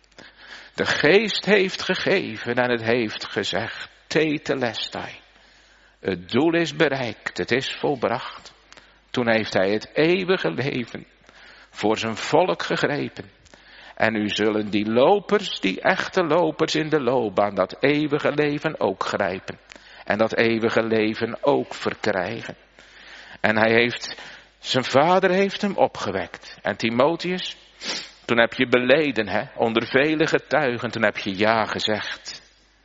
de geest heeft gegeven en het heeft gezegd, tetelestai. Het doel is bereikt, het is volbracht. Toen heeft hij het eeuwige leven voor zijn volk gegrepen. En nu zullen die lopers, die echte lopers in de loopbaan, dat eeuwige leven ook grijpen. En dat eeuwige leven ook verkrijgen. En hij heeft, zijn vader heeft hem opgewekt. En Timotheus, toen heb je beleden, hè, onder vele getuigen, toen heb je ja gezegd.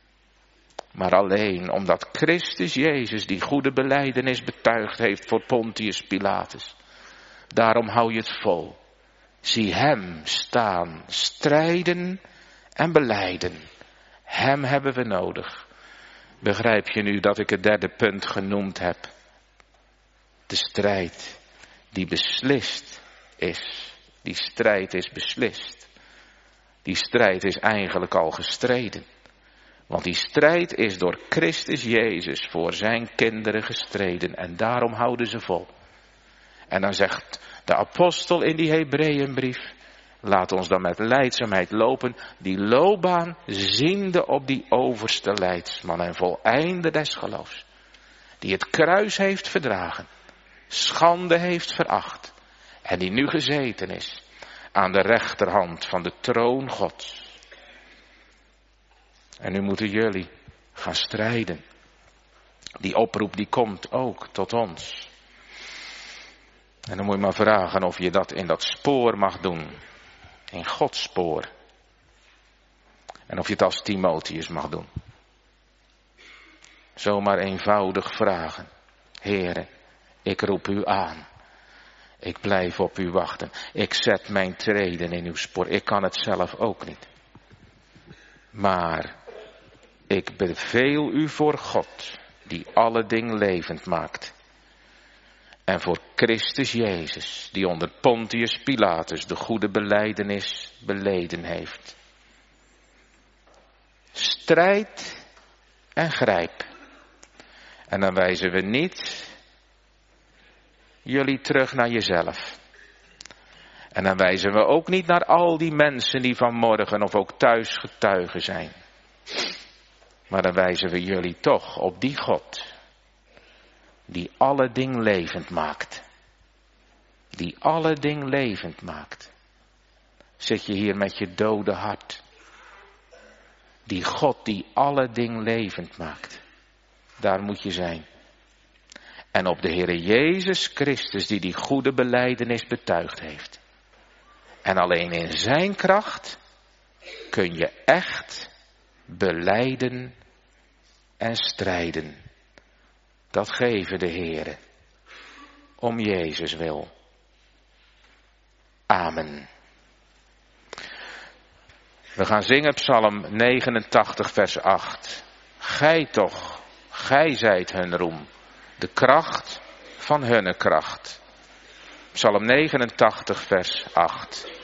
Maar alleen omdat Christus Jezus die goede belijdenis betuigd heeft voor Pontius Pilatus. Daarom hou je het vol. Zie hem staan, strijden en belijden. Hem hebben we nodig. Begrijp je nu dat ik het derde punt genoemd heb? De strijd die beslist is. Die strijd is beslist. Die strijd is eigenlijk al gestreden. Want die strijd is door Christus Jezus voor zijn kinderen gestreden. En daarom houden ze vol. En dan zegt de apostel in die Hebreeënbrief: laat ons dan met lijdzaamheid lopen, die loopbaan ziende op die overste leidsman en voleinder des geloofs. Die het kruis heeft verdragen, schande heeft veracht en die nu gezeten is aan de rechterhand van de troon Gods. En nu moeten jullie gaan strijden. Die oproep die komt ook tot ons. En dan moet je maar vragen of je dat in dat spoor mag doen. In Gods spoor. En of je het als Timotheus mag doen. Zomaar eenvoudig vragen. Heere, ik roep u aan. Ik blijf op u wachten. Ik zet mijn treden in uw spoor. Ik kan het zelf ook niet. Maar ik beveel u voor God, die alle dingen levend maakt. En voor Christus Jezus, die onder Pontius Pilatus de goede belijdenis beleden heeft. Strijd en grijp. En dan wijzen we niet jullie terug naar jezelf. En dan wijzen we ook niet naar al die mensen die vanmorgen of ook thuis getuigen zijn. Maar dan wijzen we jullie toch op die God die alle dingen levend maakt. Die alle dingen levend maakt. Zit je hier met je dode hart. Die God die alle dingen levend maakt. Daar moet je zijn. En op de Heere Jezus Christus die die goede belijdenis betuigd heeft. En alleen in zijn kracht kun je echt belijden en strijden. Dat geven de Heere. Om Jezus wil. Amen. We gaan zingen Psalm negenentachtig vers acht. Gij toch, gij zijt hun roem. De kracht van hunne kracht. Psalm negenentachtig vers acht.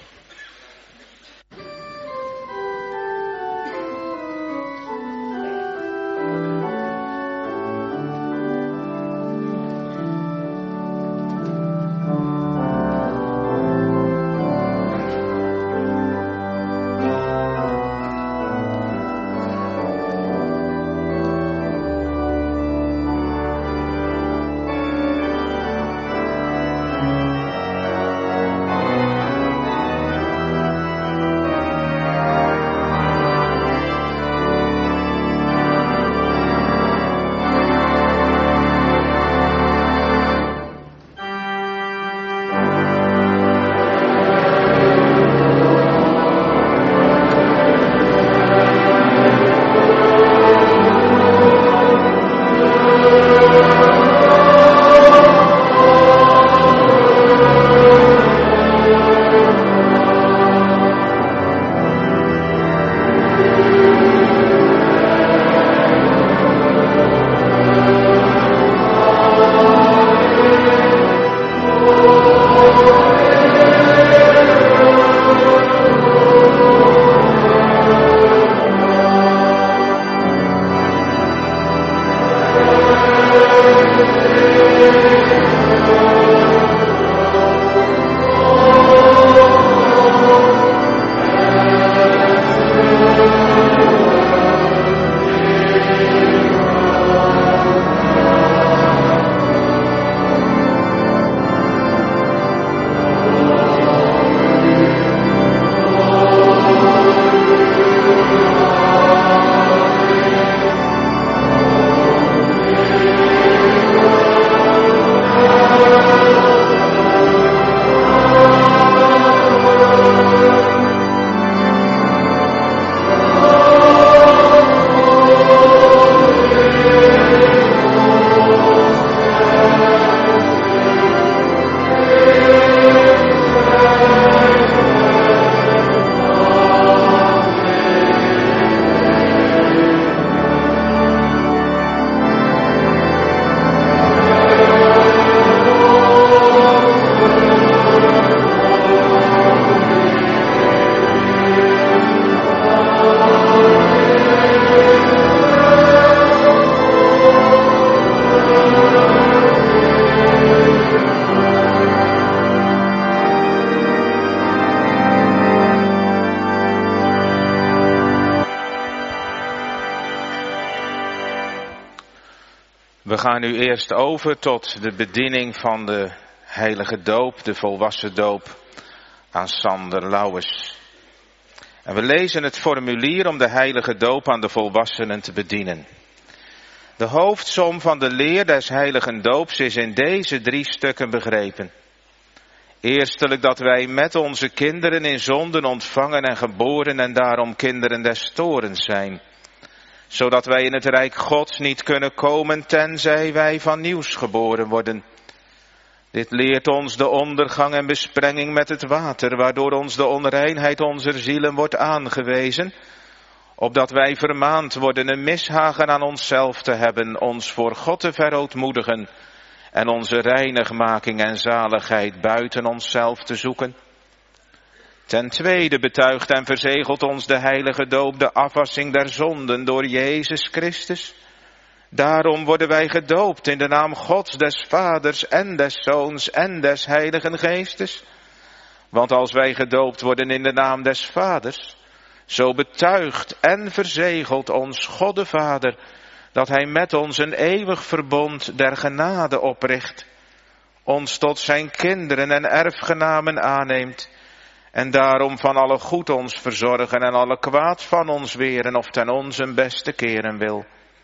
We gaan nu eerst over tot de bediening van de heilige doop, de volwassen doop aan Sander Lauwers. En we lezen het formulier om de heilige doop aan de volwassenen te bedienen. De hoofdsom van de leer des heiligen doops is in deze drie stukken begrepen. Eerstelijk dat wij met onze kinderen in zonden ontvangen en geboren en daarom kinderen des torens zijn. Zodat wij in het rijk Gods niet kunnen komen tenzij wij van nieuws geboren worden. Dit leert ons de ondergang en besprenging met het water, waardoor ons de onreinheid onze zielen wordt aangewezen, opdat wij vermaand worden een mishagen aan onszelf te hebben, ons voor God te verootmoedigen en onze reinigmaking en zaligheid buiten onszelf te zoeken. Ten tweede betuigt en verzegelt ons de heilige doop de afwassing der zonden door Jezus Christus. Daarom worden wij gedoopt in de naam Gods, des Vaders en des Zoons en des Heiligen Geestes. Want als wij gedoopt worden in de naam des Vaders, zo betuigt en verzegelt ons God de Vader dat Hij met ons een eeuwig verbond der genade opricht, ons tot zijn kinderen en erfgenamen aanneemt, en daarom van alle goed ons verzorgen en alle kwaad van ons weren of ten onze beste keren wil.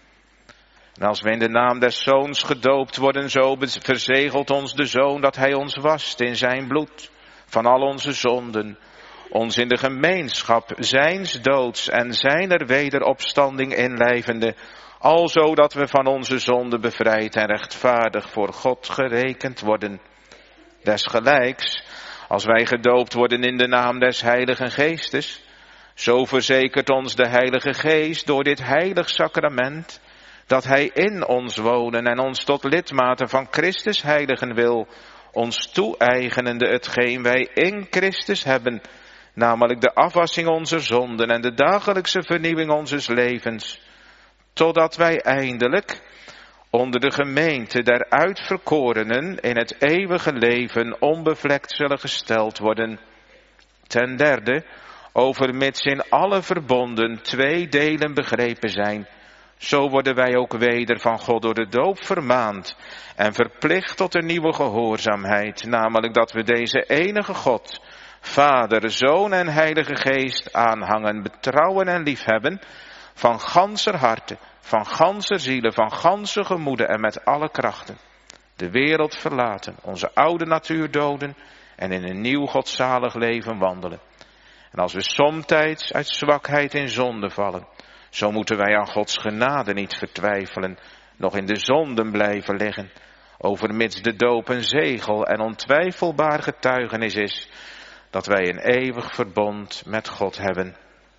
En als we in de naam des Zoons gedoopt worden, zo verzegelt ons de Zoon dat Hij ons wast in zijn bloed van al onze zonden, ons in de gemeenschap zijns doods en zijner wederopstanding inlijvende, alzo dat we van onze zonden bevrijd en rechtvaardig voor God gerekend worden. Desgelijks, als wij gedoopt worden in de naam des Heiligen Geestes, zo verzekert ons de Heilige Geest door dit heilig sacrament, dat Hij in ons wonen en ons tot lidmaten van Christus heiligen wil, ons toe-eigenende hetgeen wij in Christus hebben, namelijk de afwassing onze zonden en de dagelijkse vernieuwing onzes levens, totdat wij eindelijk onder de gemeente der uitverkorenen in het eeuwige leven onbevlekt zullen gesteld worden. Ten derde, overmits in alle verbonden twee delen begrepen zijn, zo worden wij ook weder van God door de doop vermaand en verplicht tot een nieuwe gehoorzaamheid, namelijk dat we deze enige God, Vader, Zoon en Heilige Geest aanhangen, betrouwen en liefhebben, van ganser harte, van ganser zielen, van ganse gemoeden en met alle krachten. De wereld verlaten, onze oude natuur doden en in een nieuw godzalig leven wandelen. En als we somtijds uit zwakheid in zonde vallen, zo moeten wij aan Gods genade niet vertwijfelen, nog in de zonden blijven liggen, overmits de doop een zegel en ontwijfelbaar getuigenis is, dat wij een eeuwig verbond met God hebben.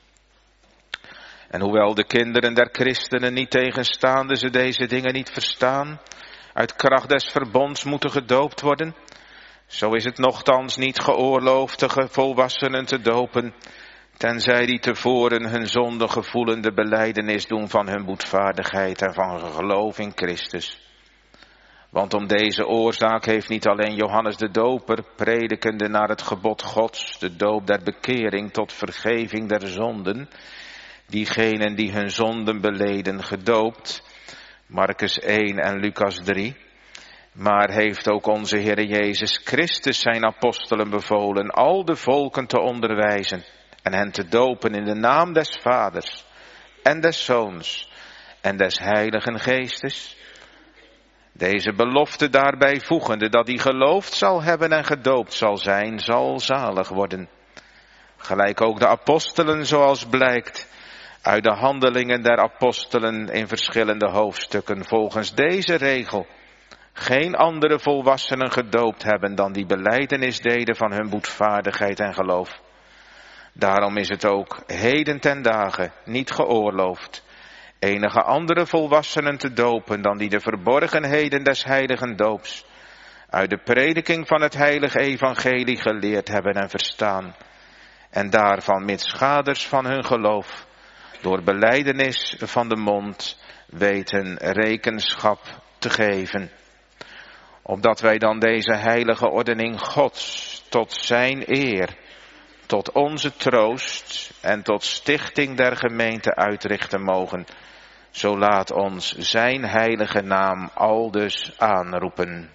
En hoewel de kinderen der christenen niet tegenstaande ze deze dingen niet verstaan, uit kracht des verbonds moeten gedoopt worden, zo is het nochtans niet geoorloofd de volwassenen te dopen, tenzij die tevoren hun zonde gevoelende belijdenis doen van hun boetvaardigheid en van hun geloof in Christus. Want om deze oorzaak heeft niet alleen Johannes de Doper, predikende naar het gebod Gods, de doop der bekering tot vergeving der zonden, diegenen die hun zonden beleden gedoopt, Marcus één en Lucas drie, maar heeft ook onze Heer Jezus Christus zijn apostelen bevolen al de volken te onderwijzen en hen te dopen in de naam des Vaders en des Zoons en des Heiligen Geestes. Deze belofte daarbij voegende dat die geloofd zal hebben en gedoopt zal zijn, zal zalig worden. Gelijk ook de apostelen, zoals blijkt uit de handelingen der apostelen in verschillende hoofdstukken, volgens deze regel geen andere volwassenen gedoopt hebben dan die belijdenis deden van hun boetvaardigheid en geloof. Daarom is het ook heden ten dagen niet geoorloofd enige andere volwassenen te dopen dan die de verborgenheden des heiligen doops uit de prediking van het heilige evangelie geleerd hebben en verstaan, en daarvan mitschaders van hun geloof door belijdenis van de mond weten rekenschap te geven. Opdat wij dan deze heilige ordening Gods tot zijn eer, tot onze troost en tot stichting der gemeente uitrichten mogen, Zo laat ons zijn heilige naam aldus aanroepen.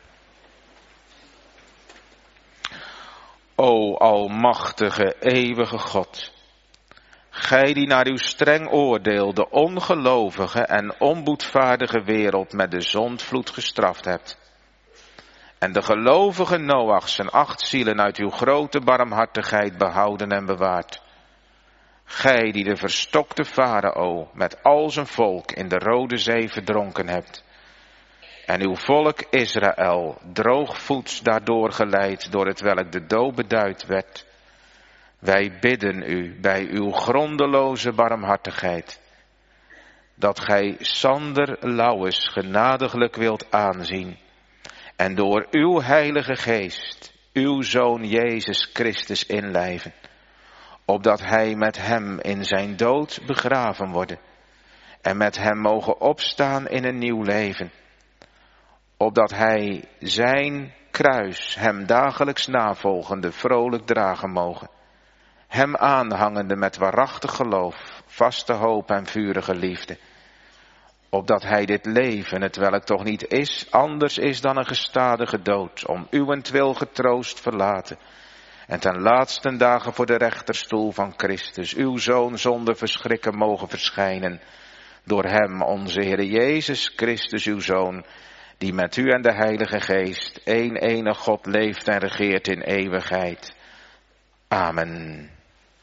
O almachtige, eeuwige God, gij die naar uw streng oordeel de ongelovige en onboedvaardige wereld met de zondvloed gestraft hebt, en de gelovige Noach zijn acht zielen uit uw grote barmhartigheid behouden en bewaard. Gij die de verstokte Farao met al zijn volk in de Rode Zee verdronken hebt, en uw volk Israël droogvoets daardoor geleid, door het welk de dood beduid werd. Wij bidden u bij uw grondeloze barmhartigheid, dat gij Sander Lauwes genadiglijk wilt aanzien, en door uw heilige geest uw Zoon Jezus Christus inlijven, opdat hij met hem in zijn dood begraven worden, en met hem mogen opstaan in een nieuw leven, opdat hij zijn kruis hem dagelijks navolgende vrolijk dragen mogen, hem aanhangende met waarachtig geloof, vaste hoop en vurige liefde, opdat hij dit leven, het welk toch niet is, anders is dan een gestadige dood, om uwentwil getroost verlaten, en ten laatsten dagen voor de rechterstoel van Christus, uw Zoon zonder verschrikken mogen verschijnen, door hem, onze Heer Jezus Christus, uw Zoon, die met u en de Heilige Geest, één enig God, leeft en regeert in eeuwigheid. Amen.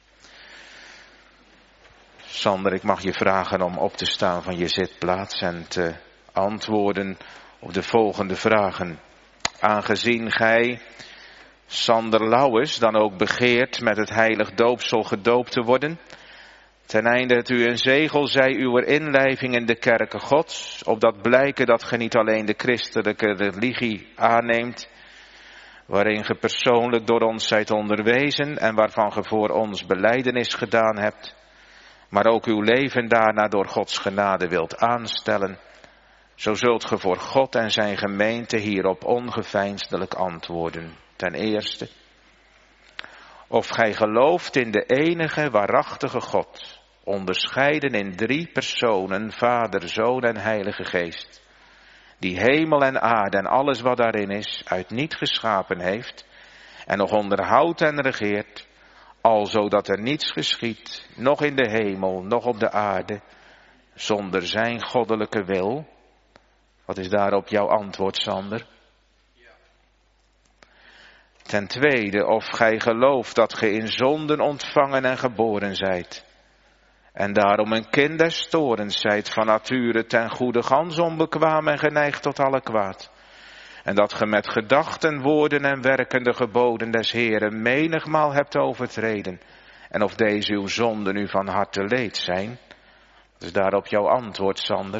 Sander, ik mag je vragen om op te staan van je zitplaats en te antwoorden op de volgende vragen. Aangezien gij, Sander Lauwes, dan ook begeert met het heilig doopsel gedoopt te worden, ten einde het u een zegel zij uw inlijving in de kerken Gods, opdat blijken dat ge niet alleen de christelijke religie aanneemt, waarin ge persoonlijk door ons zijt onderwezen en waarvan ge voor ons belijdenis gedaan hebt, maar ook uw leven daarna door Gods genade wilt aanstellen, zo zult ge voor God en zijn gemeente hierop ongeveinsdelijk antwoorden. Ten eerste, of gij gelooft in de enige waarachtige God, onderscheiden in drie personen, Vader, Zoon en Heilige Geest, die hemel en aarde en alles wat daarin is, uit niet geschapen heeft, en nog onderhoudt en regeert, alzo dat er niets geschiedt, noch in de hemel, noch op de aarde, zonder zijn goddelijke wil. Wat is daarop jouw antwoord, Sander? Ten tweede, of gij gelooft dat ge in zonden ontvangen en geboren zijt, en daarom een kind des torens zijt, van nature ten goede gans onbekwaam en geneigd tot alle kwaad, en dat ge met gedachten, woorden en werken de geboden des Heeren menigmaal hebt overtreden, en of deze uw zonden u van harte leed zijn. Dus daarop jouw antwoord, Sander.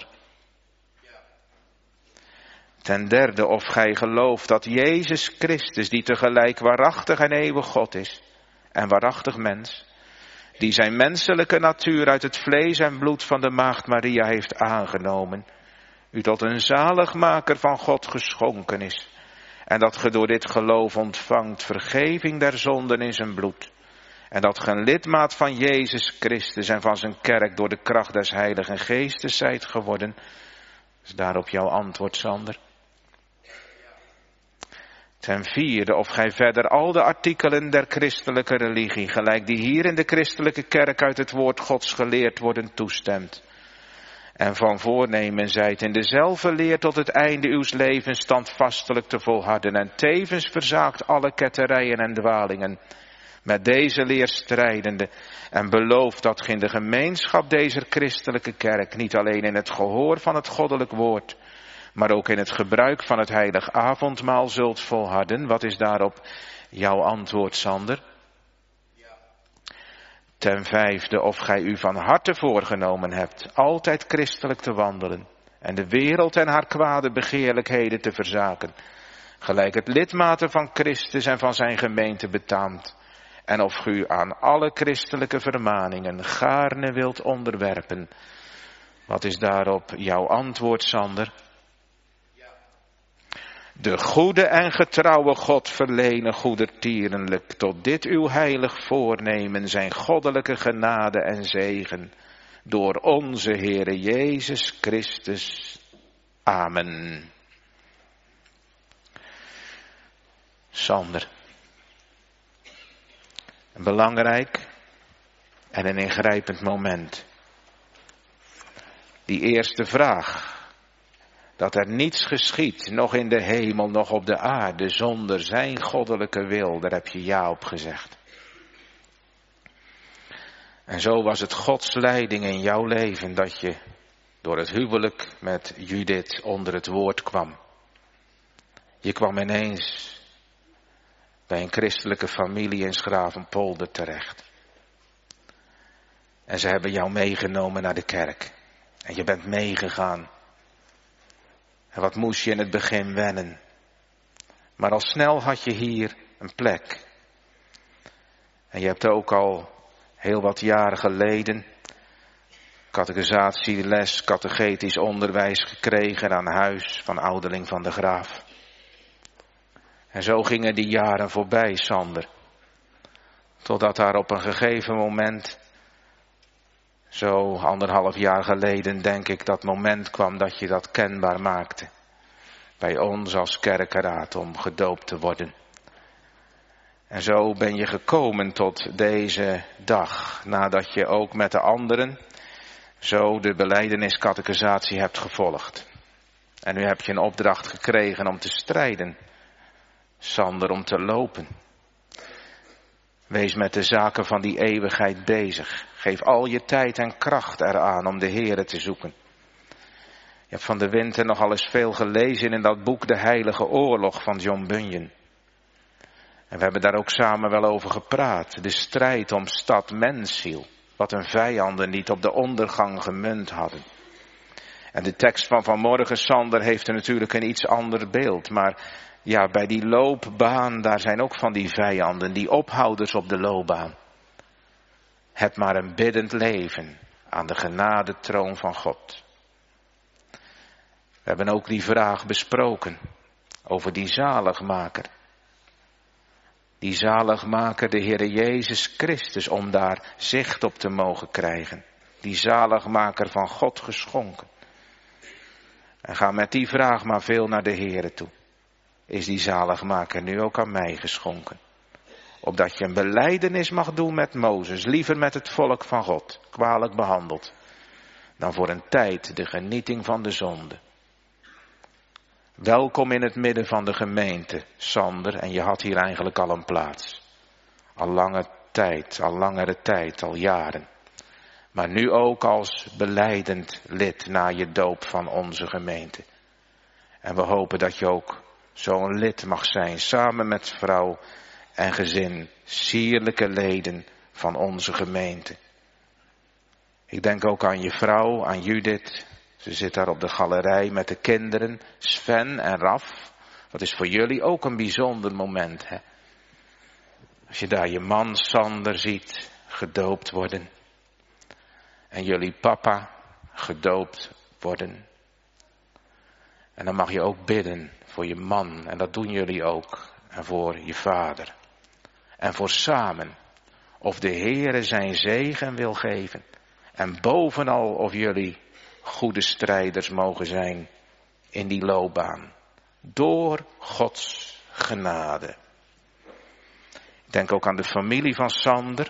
Ten derde, of gij gelooft dat Jezus Christus, die tegelijk waarachtig en eeuwig God is, en waarachtig mens, die zijn menselijke natuur uit het vlees en bloed van de maagd Maria heeft aangenomen, u tot een zaligmaker van God geschonken is, en dat ge door dit geloof ontvangt vergeving der zonden in zijn bloed, en dat ge een lidmaat van Jezus Christus en van zijn kerk door de kracht des Heiligen Geestes zijt geworden. Dus daarop jouw antwoord, Sander. Ten vierde, of gij verder al de artikelen der christelijke religie, gelijk die hier in de christelijke kerk uit het woord Gods geleerd worden, toestemt. En van voornemen zijt in dezelfde leer tot het einde uws levens standvastelijk te volharden, en tevens verzaakt alle ketterijen en dwalingen, met deze leer strijdende, en belooft dat ge in de gemeenschap deze christelijke kerk niet alleen in het gehoor van het goddelijk woord, maar ook in het gebruik van het heilig avondmaal zult volharden. Wat is daarop jouw antwoord, Sander? Ten vijfde, of gij u van harte voorgenomen hebt altijd christelijk te wandelen en de wereld en haar kwade begeerlijkheden te verzaken, gelijk het lidmaten van Christus en van zijn gemeente betaamt, en of ge u aan alle christelijke vermaningen gaarne wilt onderwerpen. Wat is daarop jouw antwoord, Sander? De goede en getrouwe God verlenen goedertierenlijk tot dit uw heilig voornemen zijn goddelijke genade en zegen, door onze Heere Jezus Christus. Amen. Sander. Een belangrijk en een ingrijpend moment. Die eerste vraag. Dat er niets geschiet, nog in de hemel, nog op de aarde, zonder zijn goddelijke wil. Daar heb je ja op gezegd. En zo was het Gods leiding in jouw leven dat je door het huwelijk met Judith onder het woord kwam. Je kwam ineens bij een christelijke familie in Schravenpolder terecht. En ze hebben jou meegenomen naar de kerk. En je bent meegegaan. En wat moest je in het begin wennen. Maar al snel had je hier een plek. En je hebt ook al heel wat jaren geleden catechisatieles, catechetisch onderwijs gekregen aan huis van ouderling van de Graaf. En zo gingen die jaren voorbij, Sander. Totdat daar op een gegeven moment, zo anderhalf jaar geleden denk ik, dat moment kwam dat je dat kenbaar maakte. Bij ons als kerkenraad om gedoopt te worden. En zo ben je gekomen tot deze dag, nadat je ook met de anderen zo de belijdeniscatechisatie hebt gevolgd. En nu heb je een opdracht gekregen om te strijden, Sander, om te lopen. Wees met de zaken van die eeuwigheid bezig. Geef al je tijd en kracht eraan om de Heere te zoeken. Je hebt van de winter nogal eens veel gelezen in dat boek De Heilige Oorlog van John Bunyan. En we hebben daar ook samen wel over gepraat. De strijd om stad-mensziel. Wat hun vijanden niet op de ondergang gemunt hadden. En de tekst van vanmorgen, Sander, heeft er natuurlijk een iets ander beeld. Maar ja, bij die loopbaan, daar zijn ook van die vijanden, die ophouders op de loopbaan. Heb maar een biddend leven aan de genadetroon van God. We hebben ook die vraag besproken over die zaligmaker. Die zaligmaker, de Heere Jezus Christus, om daar zicht op te mogen krijgen. Die zaligmaker van God geschonken. En ga met die vraag maar veel naar de Heere toe. Is die zaligmaker nu ook aan mij geschonken? Opdat je een belijdenis mag doen met Mozes, liever met het volk van God, kwalijk behandeld, dan voor een tijd de genieting van de zonde. Welkom in het midden van de gemeente, Sander, en je had hier eigenlijk al een plaats. Al lange tijd, al langere tijd, al jaren. Maar nu ook als belijdend lid na je doop van onze gemeente. En we hopen dat je ook zo'n lid mag zijn, samen met vrouw en gezin, sierlijke leden van onze gemeente. Ik denk ook aan je vrouw, aan Judith. Ze zit daar op de galerij met de kinderen, Sven en Raf. Dat is voor jullie ook een bijzonder moment, hè? Als je daar je man Sander ziet gedoopt worden. En jullie papa gedoopt worden. En dan mag je ook bidden voor je man. En dat doen jullie ook. En voor je vader. En voor samen. Of de Heere zijn zegen wil geven. En bovenal of jullie goede strijders mogen zijn in die loopbaan. Door Gods genade. Ik denk ook aan de familie van Sander.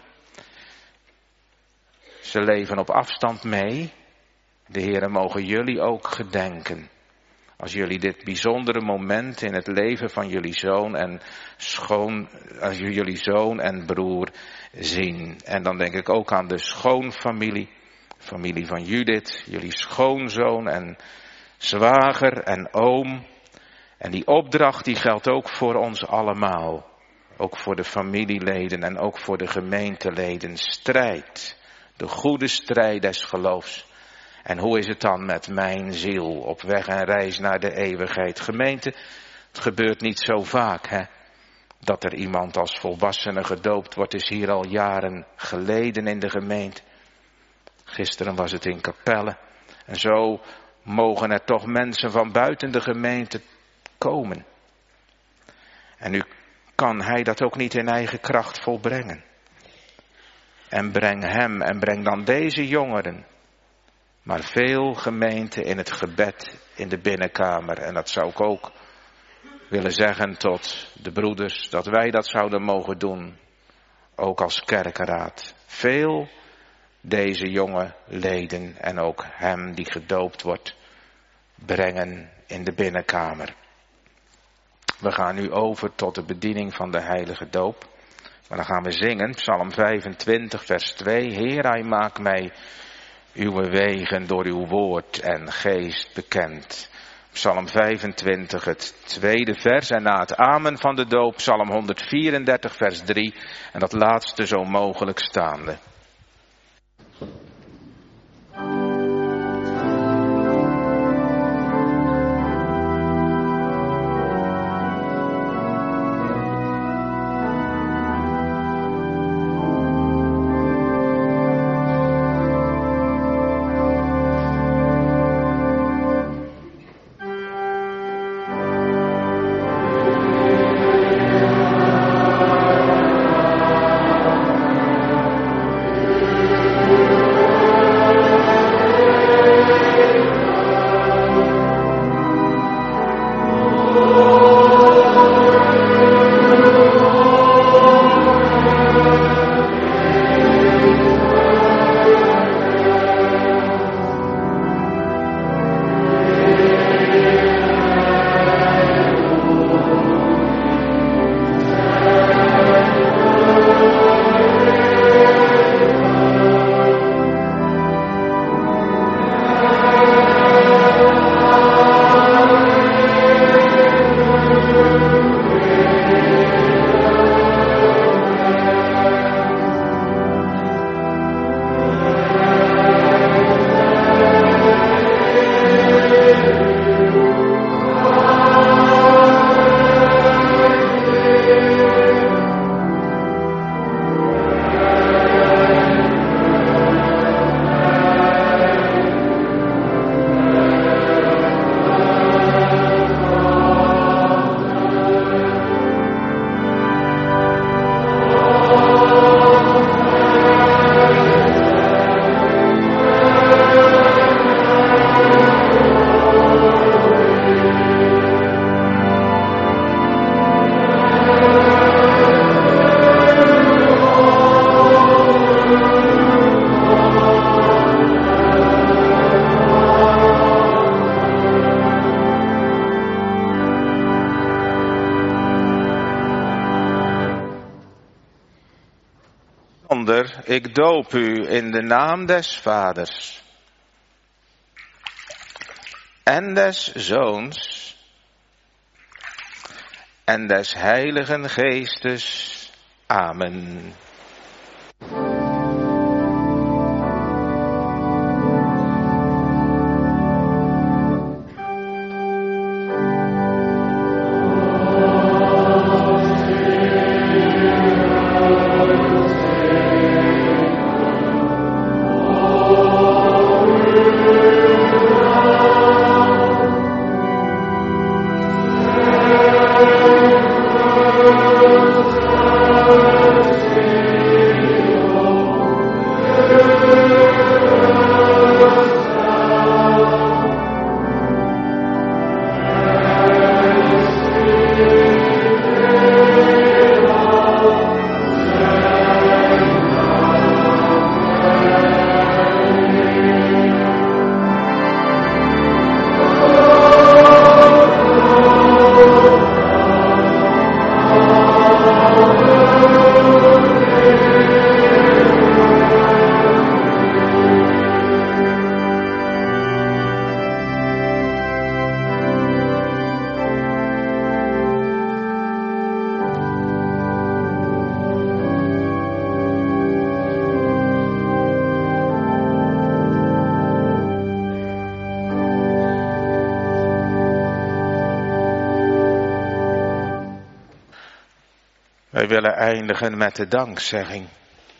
Ze leven op afstand mee. De Heere mogen jullie ook gedenken. Als jullie dit bijzondere moment in het leven van jullie zoon en schoon, als jullie zoon en broer zien. En dan denk ik ook aan de schoonfamilie. Familie van Judith, jullie schoonzoon en zwager en oom. En die opdracht die geldt ook voor ons allemaal. Ook voor de familieleden en ook voor de gemeenteleden. Strijd. De goede strijd des geloofs. En hoe is het dan met mijn ziel op weg en reis naar de eeuwigheid? Gemeente, het gebeurt niet zo vaak, hè. Dat er iemand als volwassene gedoopt wordt, is hier al jaren geleden in de gemeente. Gisteren was het in Capelle. En zo mogen er toch mensen van buiten de gemeente komen. En nu kan hij dat ook niet in eigen kracht volbrengen. En breng hem en breng dan deze jongeren Maar veel gemeenten in het gebed in de binnenkamer. En dat zou ik ook willen zeggen tot de broeders, dat wij dat zouden mogen doen. Ook als kerkenraad. Veel deze jonge leden en ook hem die gedoopt wordt, brengen in de binnenkamer. We gaan nu over tot de bediening van de heilige doop. Maar dan gaan we zingen, Psalm vijfentwintig, vers twee. Heer, hij maakt mij uw wegen door uw woord en geest bekend. Psalm vijfentwintig, het tweede vers. En na het amen van de doop, Psalm honderdvierendertig, vers drie. En dat laatste zo mogelijk staande. Ik doop u in de naam des Vaders en des Zoons en des Heiligen Geestes. Amen. Wij willen eindigen met de dankzegging.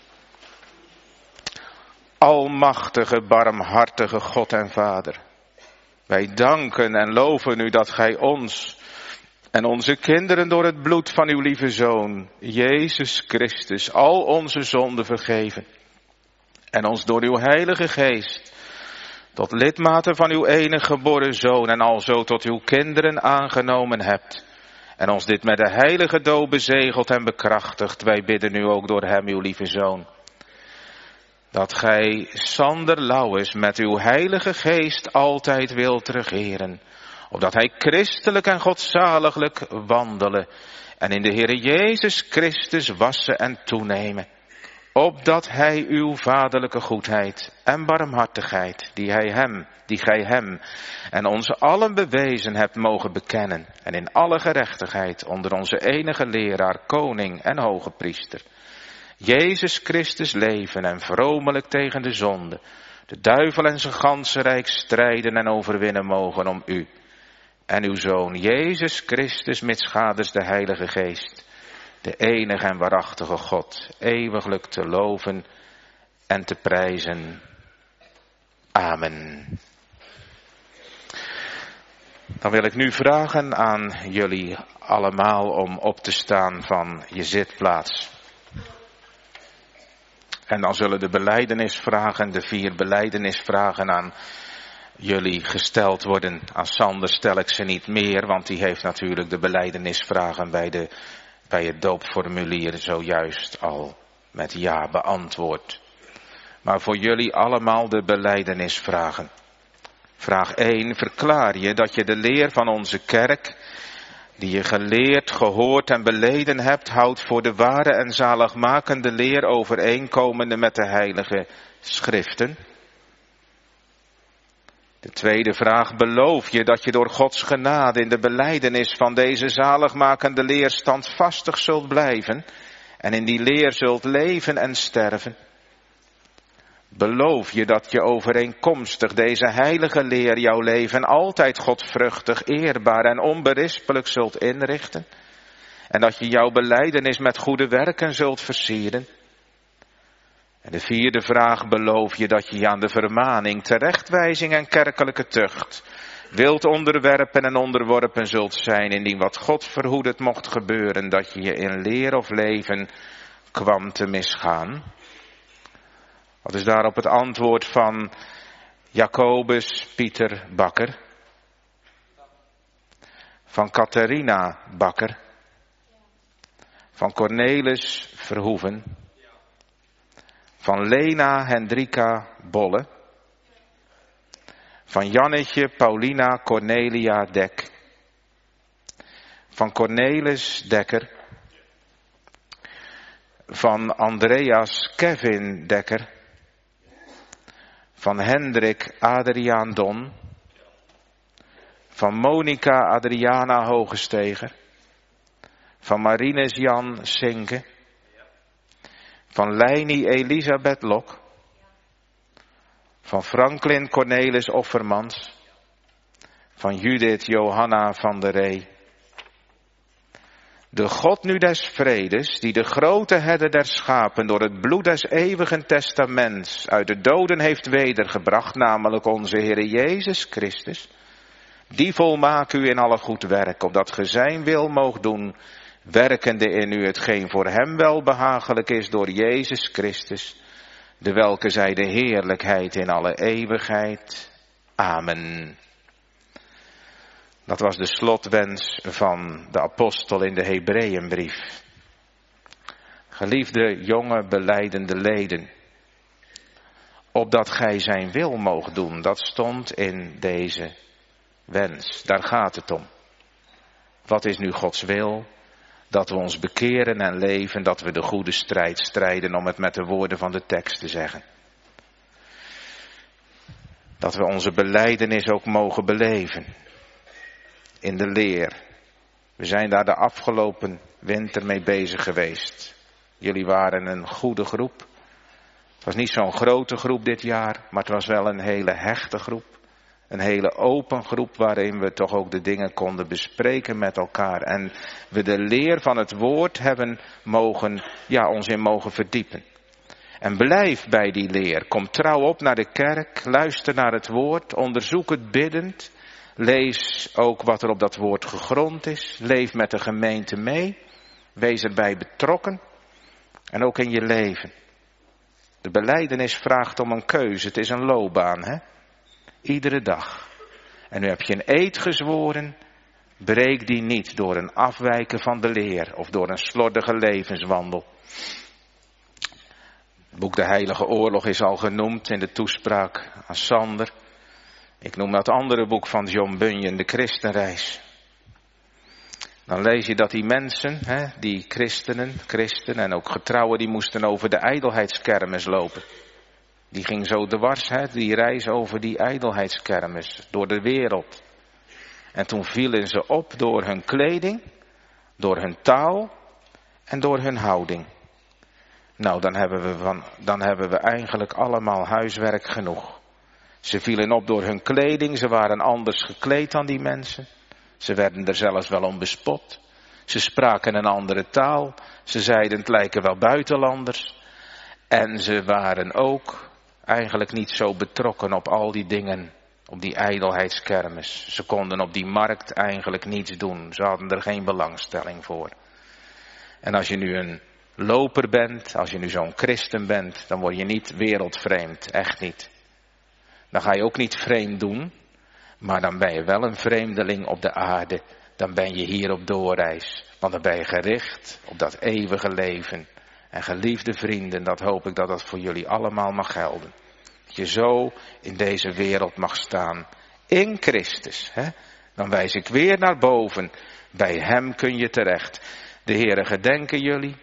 Almachtige, barmhartige God en Vader. Wij danken en loven u dat gij ons en onze kinderen door het bloed van uw lieve Zoon, Jezus Christus, al onze zonden vergeven. En ons door uw Heilige Geest tot lidmaten van uw enige geboren Zoon en alzo tot uw kinderen aangenomen hebt. En ons dit met de heilige doop bezegeld en bekrachtigd. Wij bidden u ook door hem, uw lieve Zoon. Dat gij Sander Lauwers met uw heilige geest altijd wilt regeren. Opdat hij christelijk en godzaliglijk wandelen. En in de Heere Jezus Christus wassen en toenemen. Opdat hij uw vaderlijke goedheid en barmhartigheid, die hij hem, die gij hem en ons allen bewezen hebt mogen bekennen. En in alle gerechtigheid onder onze enige leraar, koning en hoge priester. Jezus Christus leven en vromelijk tegen de zonde. De duivel en zijn ganse rijk strijden en overwinnen mogen om u. En uw Zoon Jezus Christus mitsgaders de Heilige Geest. De enige en waarachtige God, eeuwiglijk te loven en te prijzen. Amen. Dan wil ik nu vragen aan jullie allemaal om op te staan van je zitplaats. En dan zullen de belijdenisvragen, de vier belijdenisvragen aan jullie gesteld worden. Aan Sander stel ik ze niet meer, want die heeft natuurlijk de belijdenisvragen bij, de, bij het doopformulier zojuist al met ja beantwoord. Maar voor jullie allemaal de belijdenisvragen. Vraag één, verklaar je dat je de leer van onze kerk, die je geleerd, gehoord en beleden hebt, houdt voor de ware en zaligmakende leer overeenkomende met de heilige schriften? De tweede vraag, beloof je dat je door Gods genade in de belijdenis van deze zaligmakende leer standvastig zult blijven en in die leer zult leven en sterven? Beloof je dat je overeenkomstig deze heilige leer jouw leven altijd godvruchtig, eerbaar en onberispelijk zult inrichten? En dat je jouw belijdenis met goede werken zult versieren? En de vierde vraag, beloof je dat je je aan de vermaning, terechtwijzing en kerkelijke tucht wilt onderwerpen en onderworpen zult zijn, indien wat God verhoedt mocht gebeuren, dat je je in leer of leven kwam te misgaan? Wat is daarop het antwoord van Jacobus Pieter Bakker? Van Catharina Bakker? Van Cornelis Verhoeven? Van Lena Hendrika Bolle? Van Jannetje Paulina Cornelia Dek? Van Cornelis Dekker? Van Andreas Kevin Dekker? Van Hendrik Adriaan Don? Van Monica Adriana Hogesteger? Van Marines Jan Sinke? Van Leini Elisabeth Lok? Van Franklin Cornelis Offermans? Van Judith Johanna van der Ree? De God nu des vredes, die de grote herder der schapen door het bloed des eeuwigen testaments uit de doden heeft wedergebracht, namelijk onze Heere Jezus Christus, die volmaak u in alle goed werk, opdat ge zijn wil moogt doen, werkende in u hetgeen voor hem wel behagelijk is door Jezus Christus, de welke zij de heerlijkheid in alle eeuwigheid. Amen. Dat was de slotwens van de apostel in de Hebreeënbrief. Geliefde jonge belijdende leden, opdat gij zijn wil moogt doen, dat stond in deze wens. Daar gaat het om. Wat is nu Gods wil? Dat we ons bekeren en leven, dat we de goede strijd strijden, om het met de woorden van de tekst te zeggen. Dat we onze belijdenis ook mogen beleven. In de leer. We zijn daar de afgelopen winter mee bezig geweest. Jullie waren een goede groep. Het was niet zo'n grote groep dit jaar, maar het was wel een hele hechte groep. Een hele open groep waarin we toch ook de dingen konden bespreken met elkaar. En we de leer van het woord hebben mogen, ja, ons in mogen verdiepen. En blijf bij die leer. Kom trouw op naar de kerk. Luister naar het woord. Onderzoek het biddend. Lees ook wat er op dat woord gegrond is. Leef met de gemeente mee. Wees erbij betrokken. En ook in je leven. De belijdenis vraagt om een keuze. Het is een loopbaan, hè? Iedere dag. En nu heb je een eed gezworen. Breek die niet door een afwijken van de leer of door een slordige levenswandel. Het boek De Heilige Oorlog is al genoemd in de toespraak aan Sander. Ik noem dat andere boek van John Bunyan, De Christenreis. Dan lees je dat die mensen, hè, die christenen, christenen en ook getrouwen, die moesten over de ijdelheidskermis lopen. Die ging zo dwars, hè, die reis over die ijdelheidskermis, door de wereld. En toen vielen ze op door hun kleding, door hun taal en door hun houding. Nou, dan hebben we, van, dan hebben we eigenlijk allemaal huiswerk genoeg. Ze vielen op door hun kleding, ze waren anders gekleed dan die mensen. Ze werden er zelfs wel om bespot. Ze spraken een andere taal. Ze zeiden het lijken wel buitenlanders. En ze waren ook eigenlijk niet zo betrokken op al die dingen, op die ijdelheidskermis. Ze konden op die markt eigenlijk niets doen. Ze hadden er geen belangstelling voor. En als je nu een loper bent, als je nu zo'n christen bent, dan word je niet wereldvreemd, echt niet. Dan ga je ook niet vreemd doen, maar dan ben je wel een vreemdeling op de aarde. Dan ben je hier op doorreis, want dan ben je gericht op dat eeuwige leven. En geliefde vrienden, dat hoop ik dat dat voor jullie allemaal mag gelden. Dat je zo in deze wereld mag staan, in Christus. Hè? Dan wijs ik weer naar boven, bij Hem kun je terecht. De Heere gedenken jullie,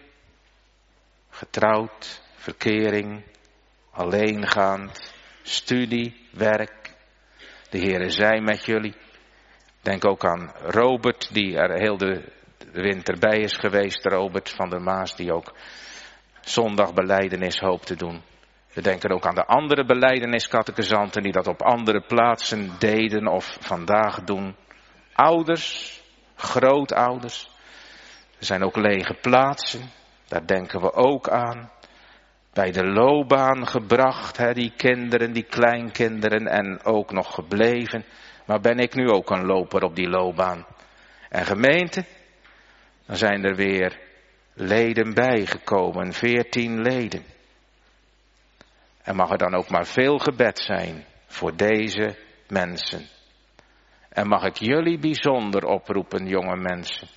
getrouwd, verkering, alleengaand, studie, werk. De Heere zij met jullie. Denk ook aan Robert, die er heel de winter bij is geweest. Robert van der Maas, die ook zondagbelijdenis hoopt te doen. We denken ook aan de andere belijdeniscatechisanten die dat op andere plaatsen deden of vandaag doen. Ouders, grootouders. Er zijn ook lege plaatsen, daar denken we ook aan. Bij de loopbaan gebracht, hè, die kinderen, die kleinkinderen en ook nog gebleven. Maar ben ik nu ook een loper op die loopbaan? En gemeente, dan zijn er weer leden bijgekomen, veertien leden. En mag er dan ook maar veel gebed zijn voor deze mensen. En mag ik jullie bijzonder oproepen, jonge mensen.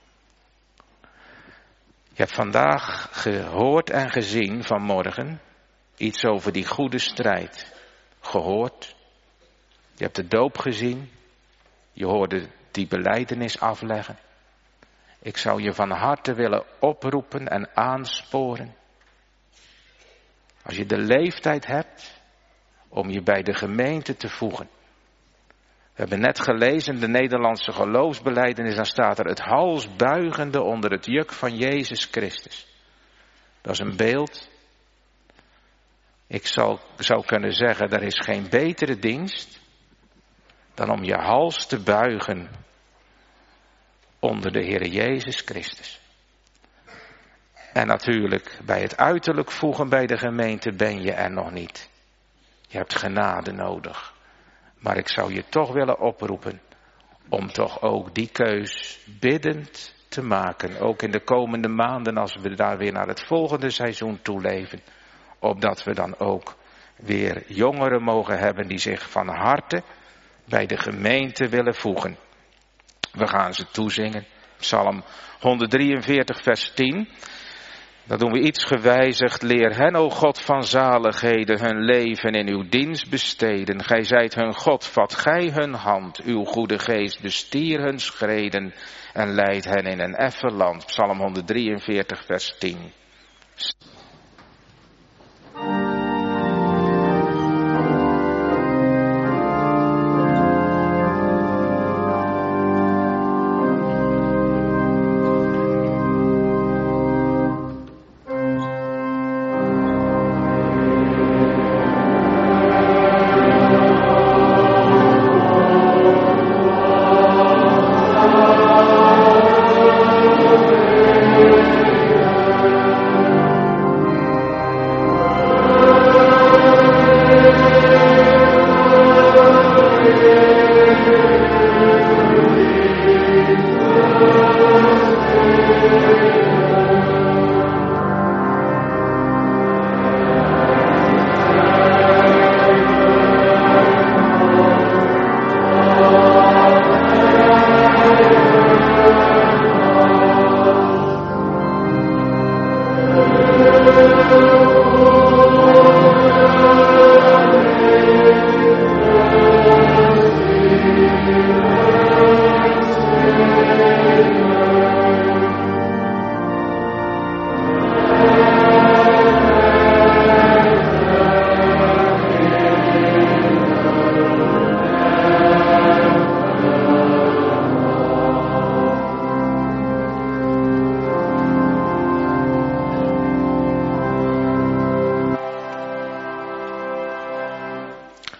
Je hebt vandaag gehoord en gezien vanmorgen iets over die goede strijd. Gehoord. Je hebt de doop gezien. Je hoorde die belijdenis afleggen. Ik zou je van harte willen oproepen en aansporen. Als je de leeftijd hebt om je bij de gemeente te voegen. We hebben net gelezen de Nederlandse geloofsbelijdenis. Dan staat er het hals buigende onder het juk van Jezus Christus. Dat is een beeld. Ik zal, zou kunnen zeggen, er is geen betere dienst dan om je hals te buigen onder de Heer Jezus Christus. En natuurlijk, bij het uiterlijk voegen bij de gemeente ben je er nog niet. Je hebt genade nodig. Maar ik zou je toch willen oproepen om toch ook die keus biddend te maken. Ook in de komende maanden als we daar weer naar het volgende seizoen toeleven. Opdat we dan ook weer jongeren mogen hebben die zich van harte bij de gemeente willen voegen. We gaan ze toezingen. Psalm honderddrieënveertig vers tien. Dan doen we iets gewijzigd. Leer hen, o God van zaligheden, hun leven in uw dienst besteden. Gij zijt hun God, vat gij hun hand. Uw goede geest bestier hun schreden en leidt hen in een effen land. Psalm honderddrieënveertig vers tien.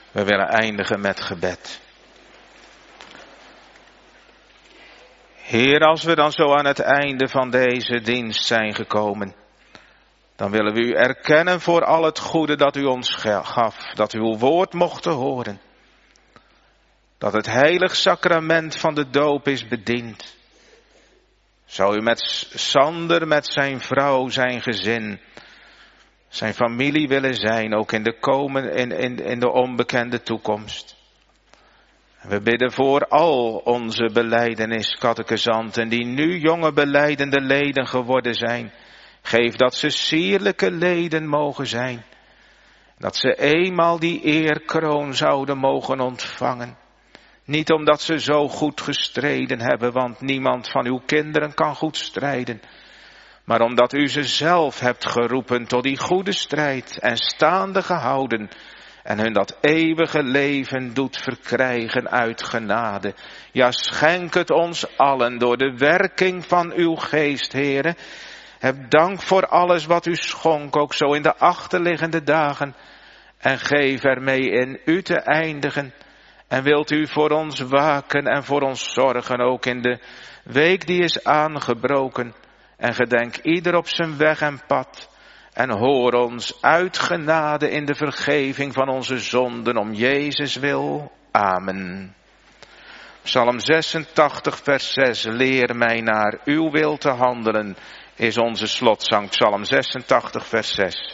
We willen eindigen met gebed. Heer, als we dan zo aan het einde van deze dienst zijn gekomen, dan willen we u erkennen voor al het goede dat u ons gaf, dat we uw woord mochten horen. Dat het heilig sacrament van de doop is bediend. Zou u met Sander, met zijn vrouw, zijn gezin, zijn familie willen zijn, ook in de komen, in, in, in de onbekende toekomst. We bidden voor al onze belijdeniscatechisanten die nu jonge belijdende leden geworden zijn. Geef dat ze sierlijke leden mogen zijn. Dat ze eenmaal die eerkroon zouden mogen ontvangen. Niet omdat ze zo goed gestreden hebben, want niemand van uw kinderen kan goed strijden. Maar omdat u ze zelf hebt geroepen tot die goede strijd en staande gehouden. En hun dat eeuwige leven doet verkrijgen uit genade. Ja, schenk het ons allen door de werking van uw geest, Heere. Heb dank voor alles wat u schonk, ook zo in de achterliggende dagen. En geef ermee in u te eindigen. En wilt u voor ons waken en voor ons zorgen, ook in de week die is aangebroken. En gedenk ieder op zijn weg en pad. En hoor ons uit genade in de vergeving van onze zonden om Jezus wil. Amen. Psalm zesentachtig vers zes. Leer mij naar uw wil te handelen, is onze slotzang. Psalm zesentachtig vers zes.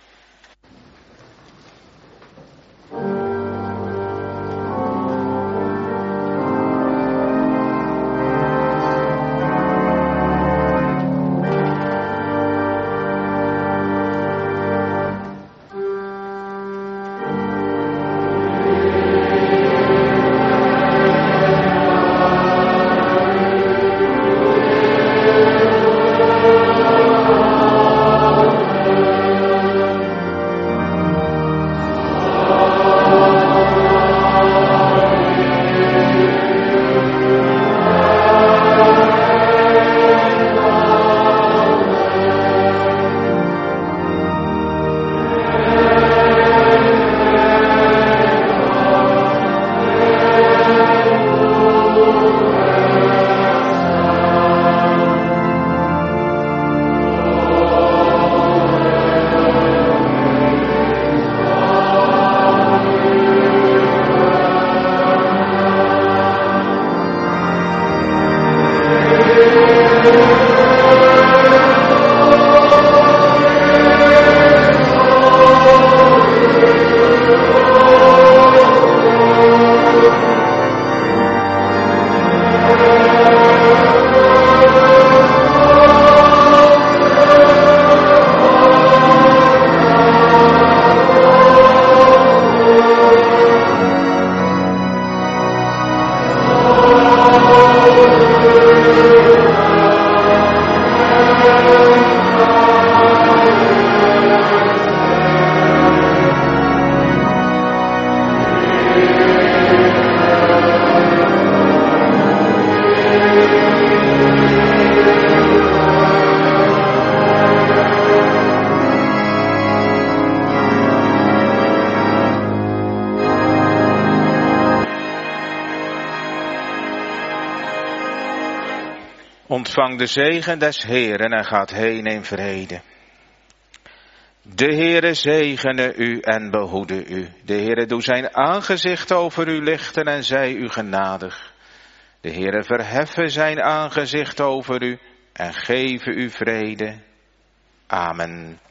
Ontvang de zegen des Heeren en gaat heen in vrede. De Heere zegene u en behoede u. De Heere doe zijn aangezicht over u lichten en zij u genadig. De Heere verheffe zijn aangezicht over u en geven u vrede. Amen.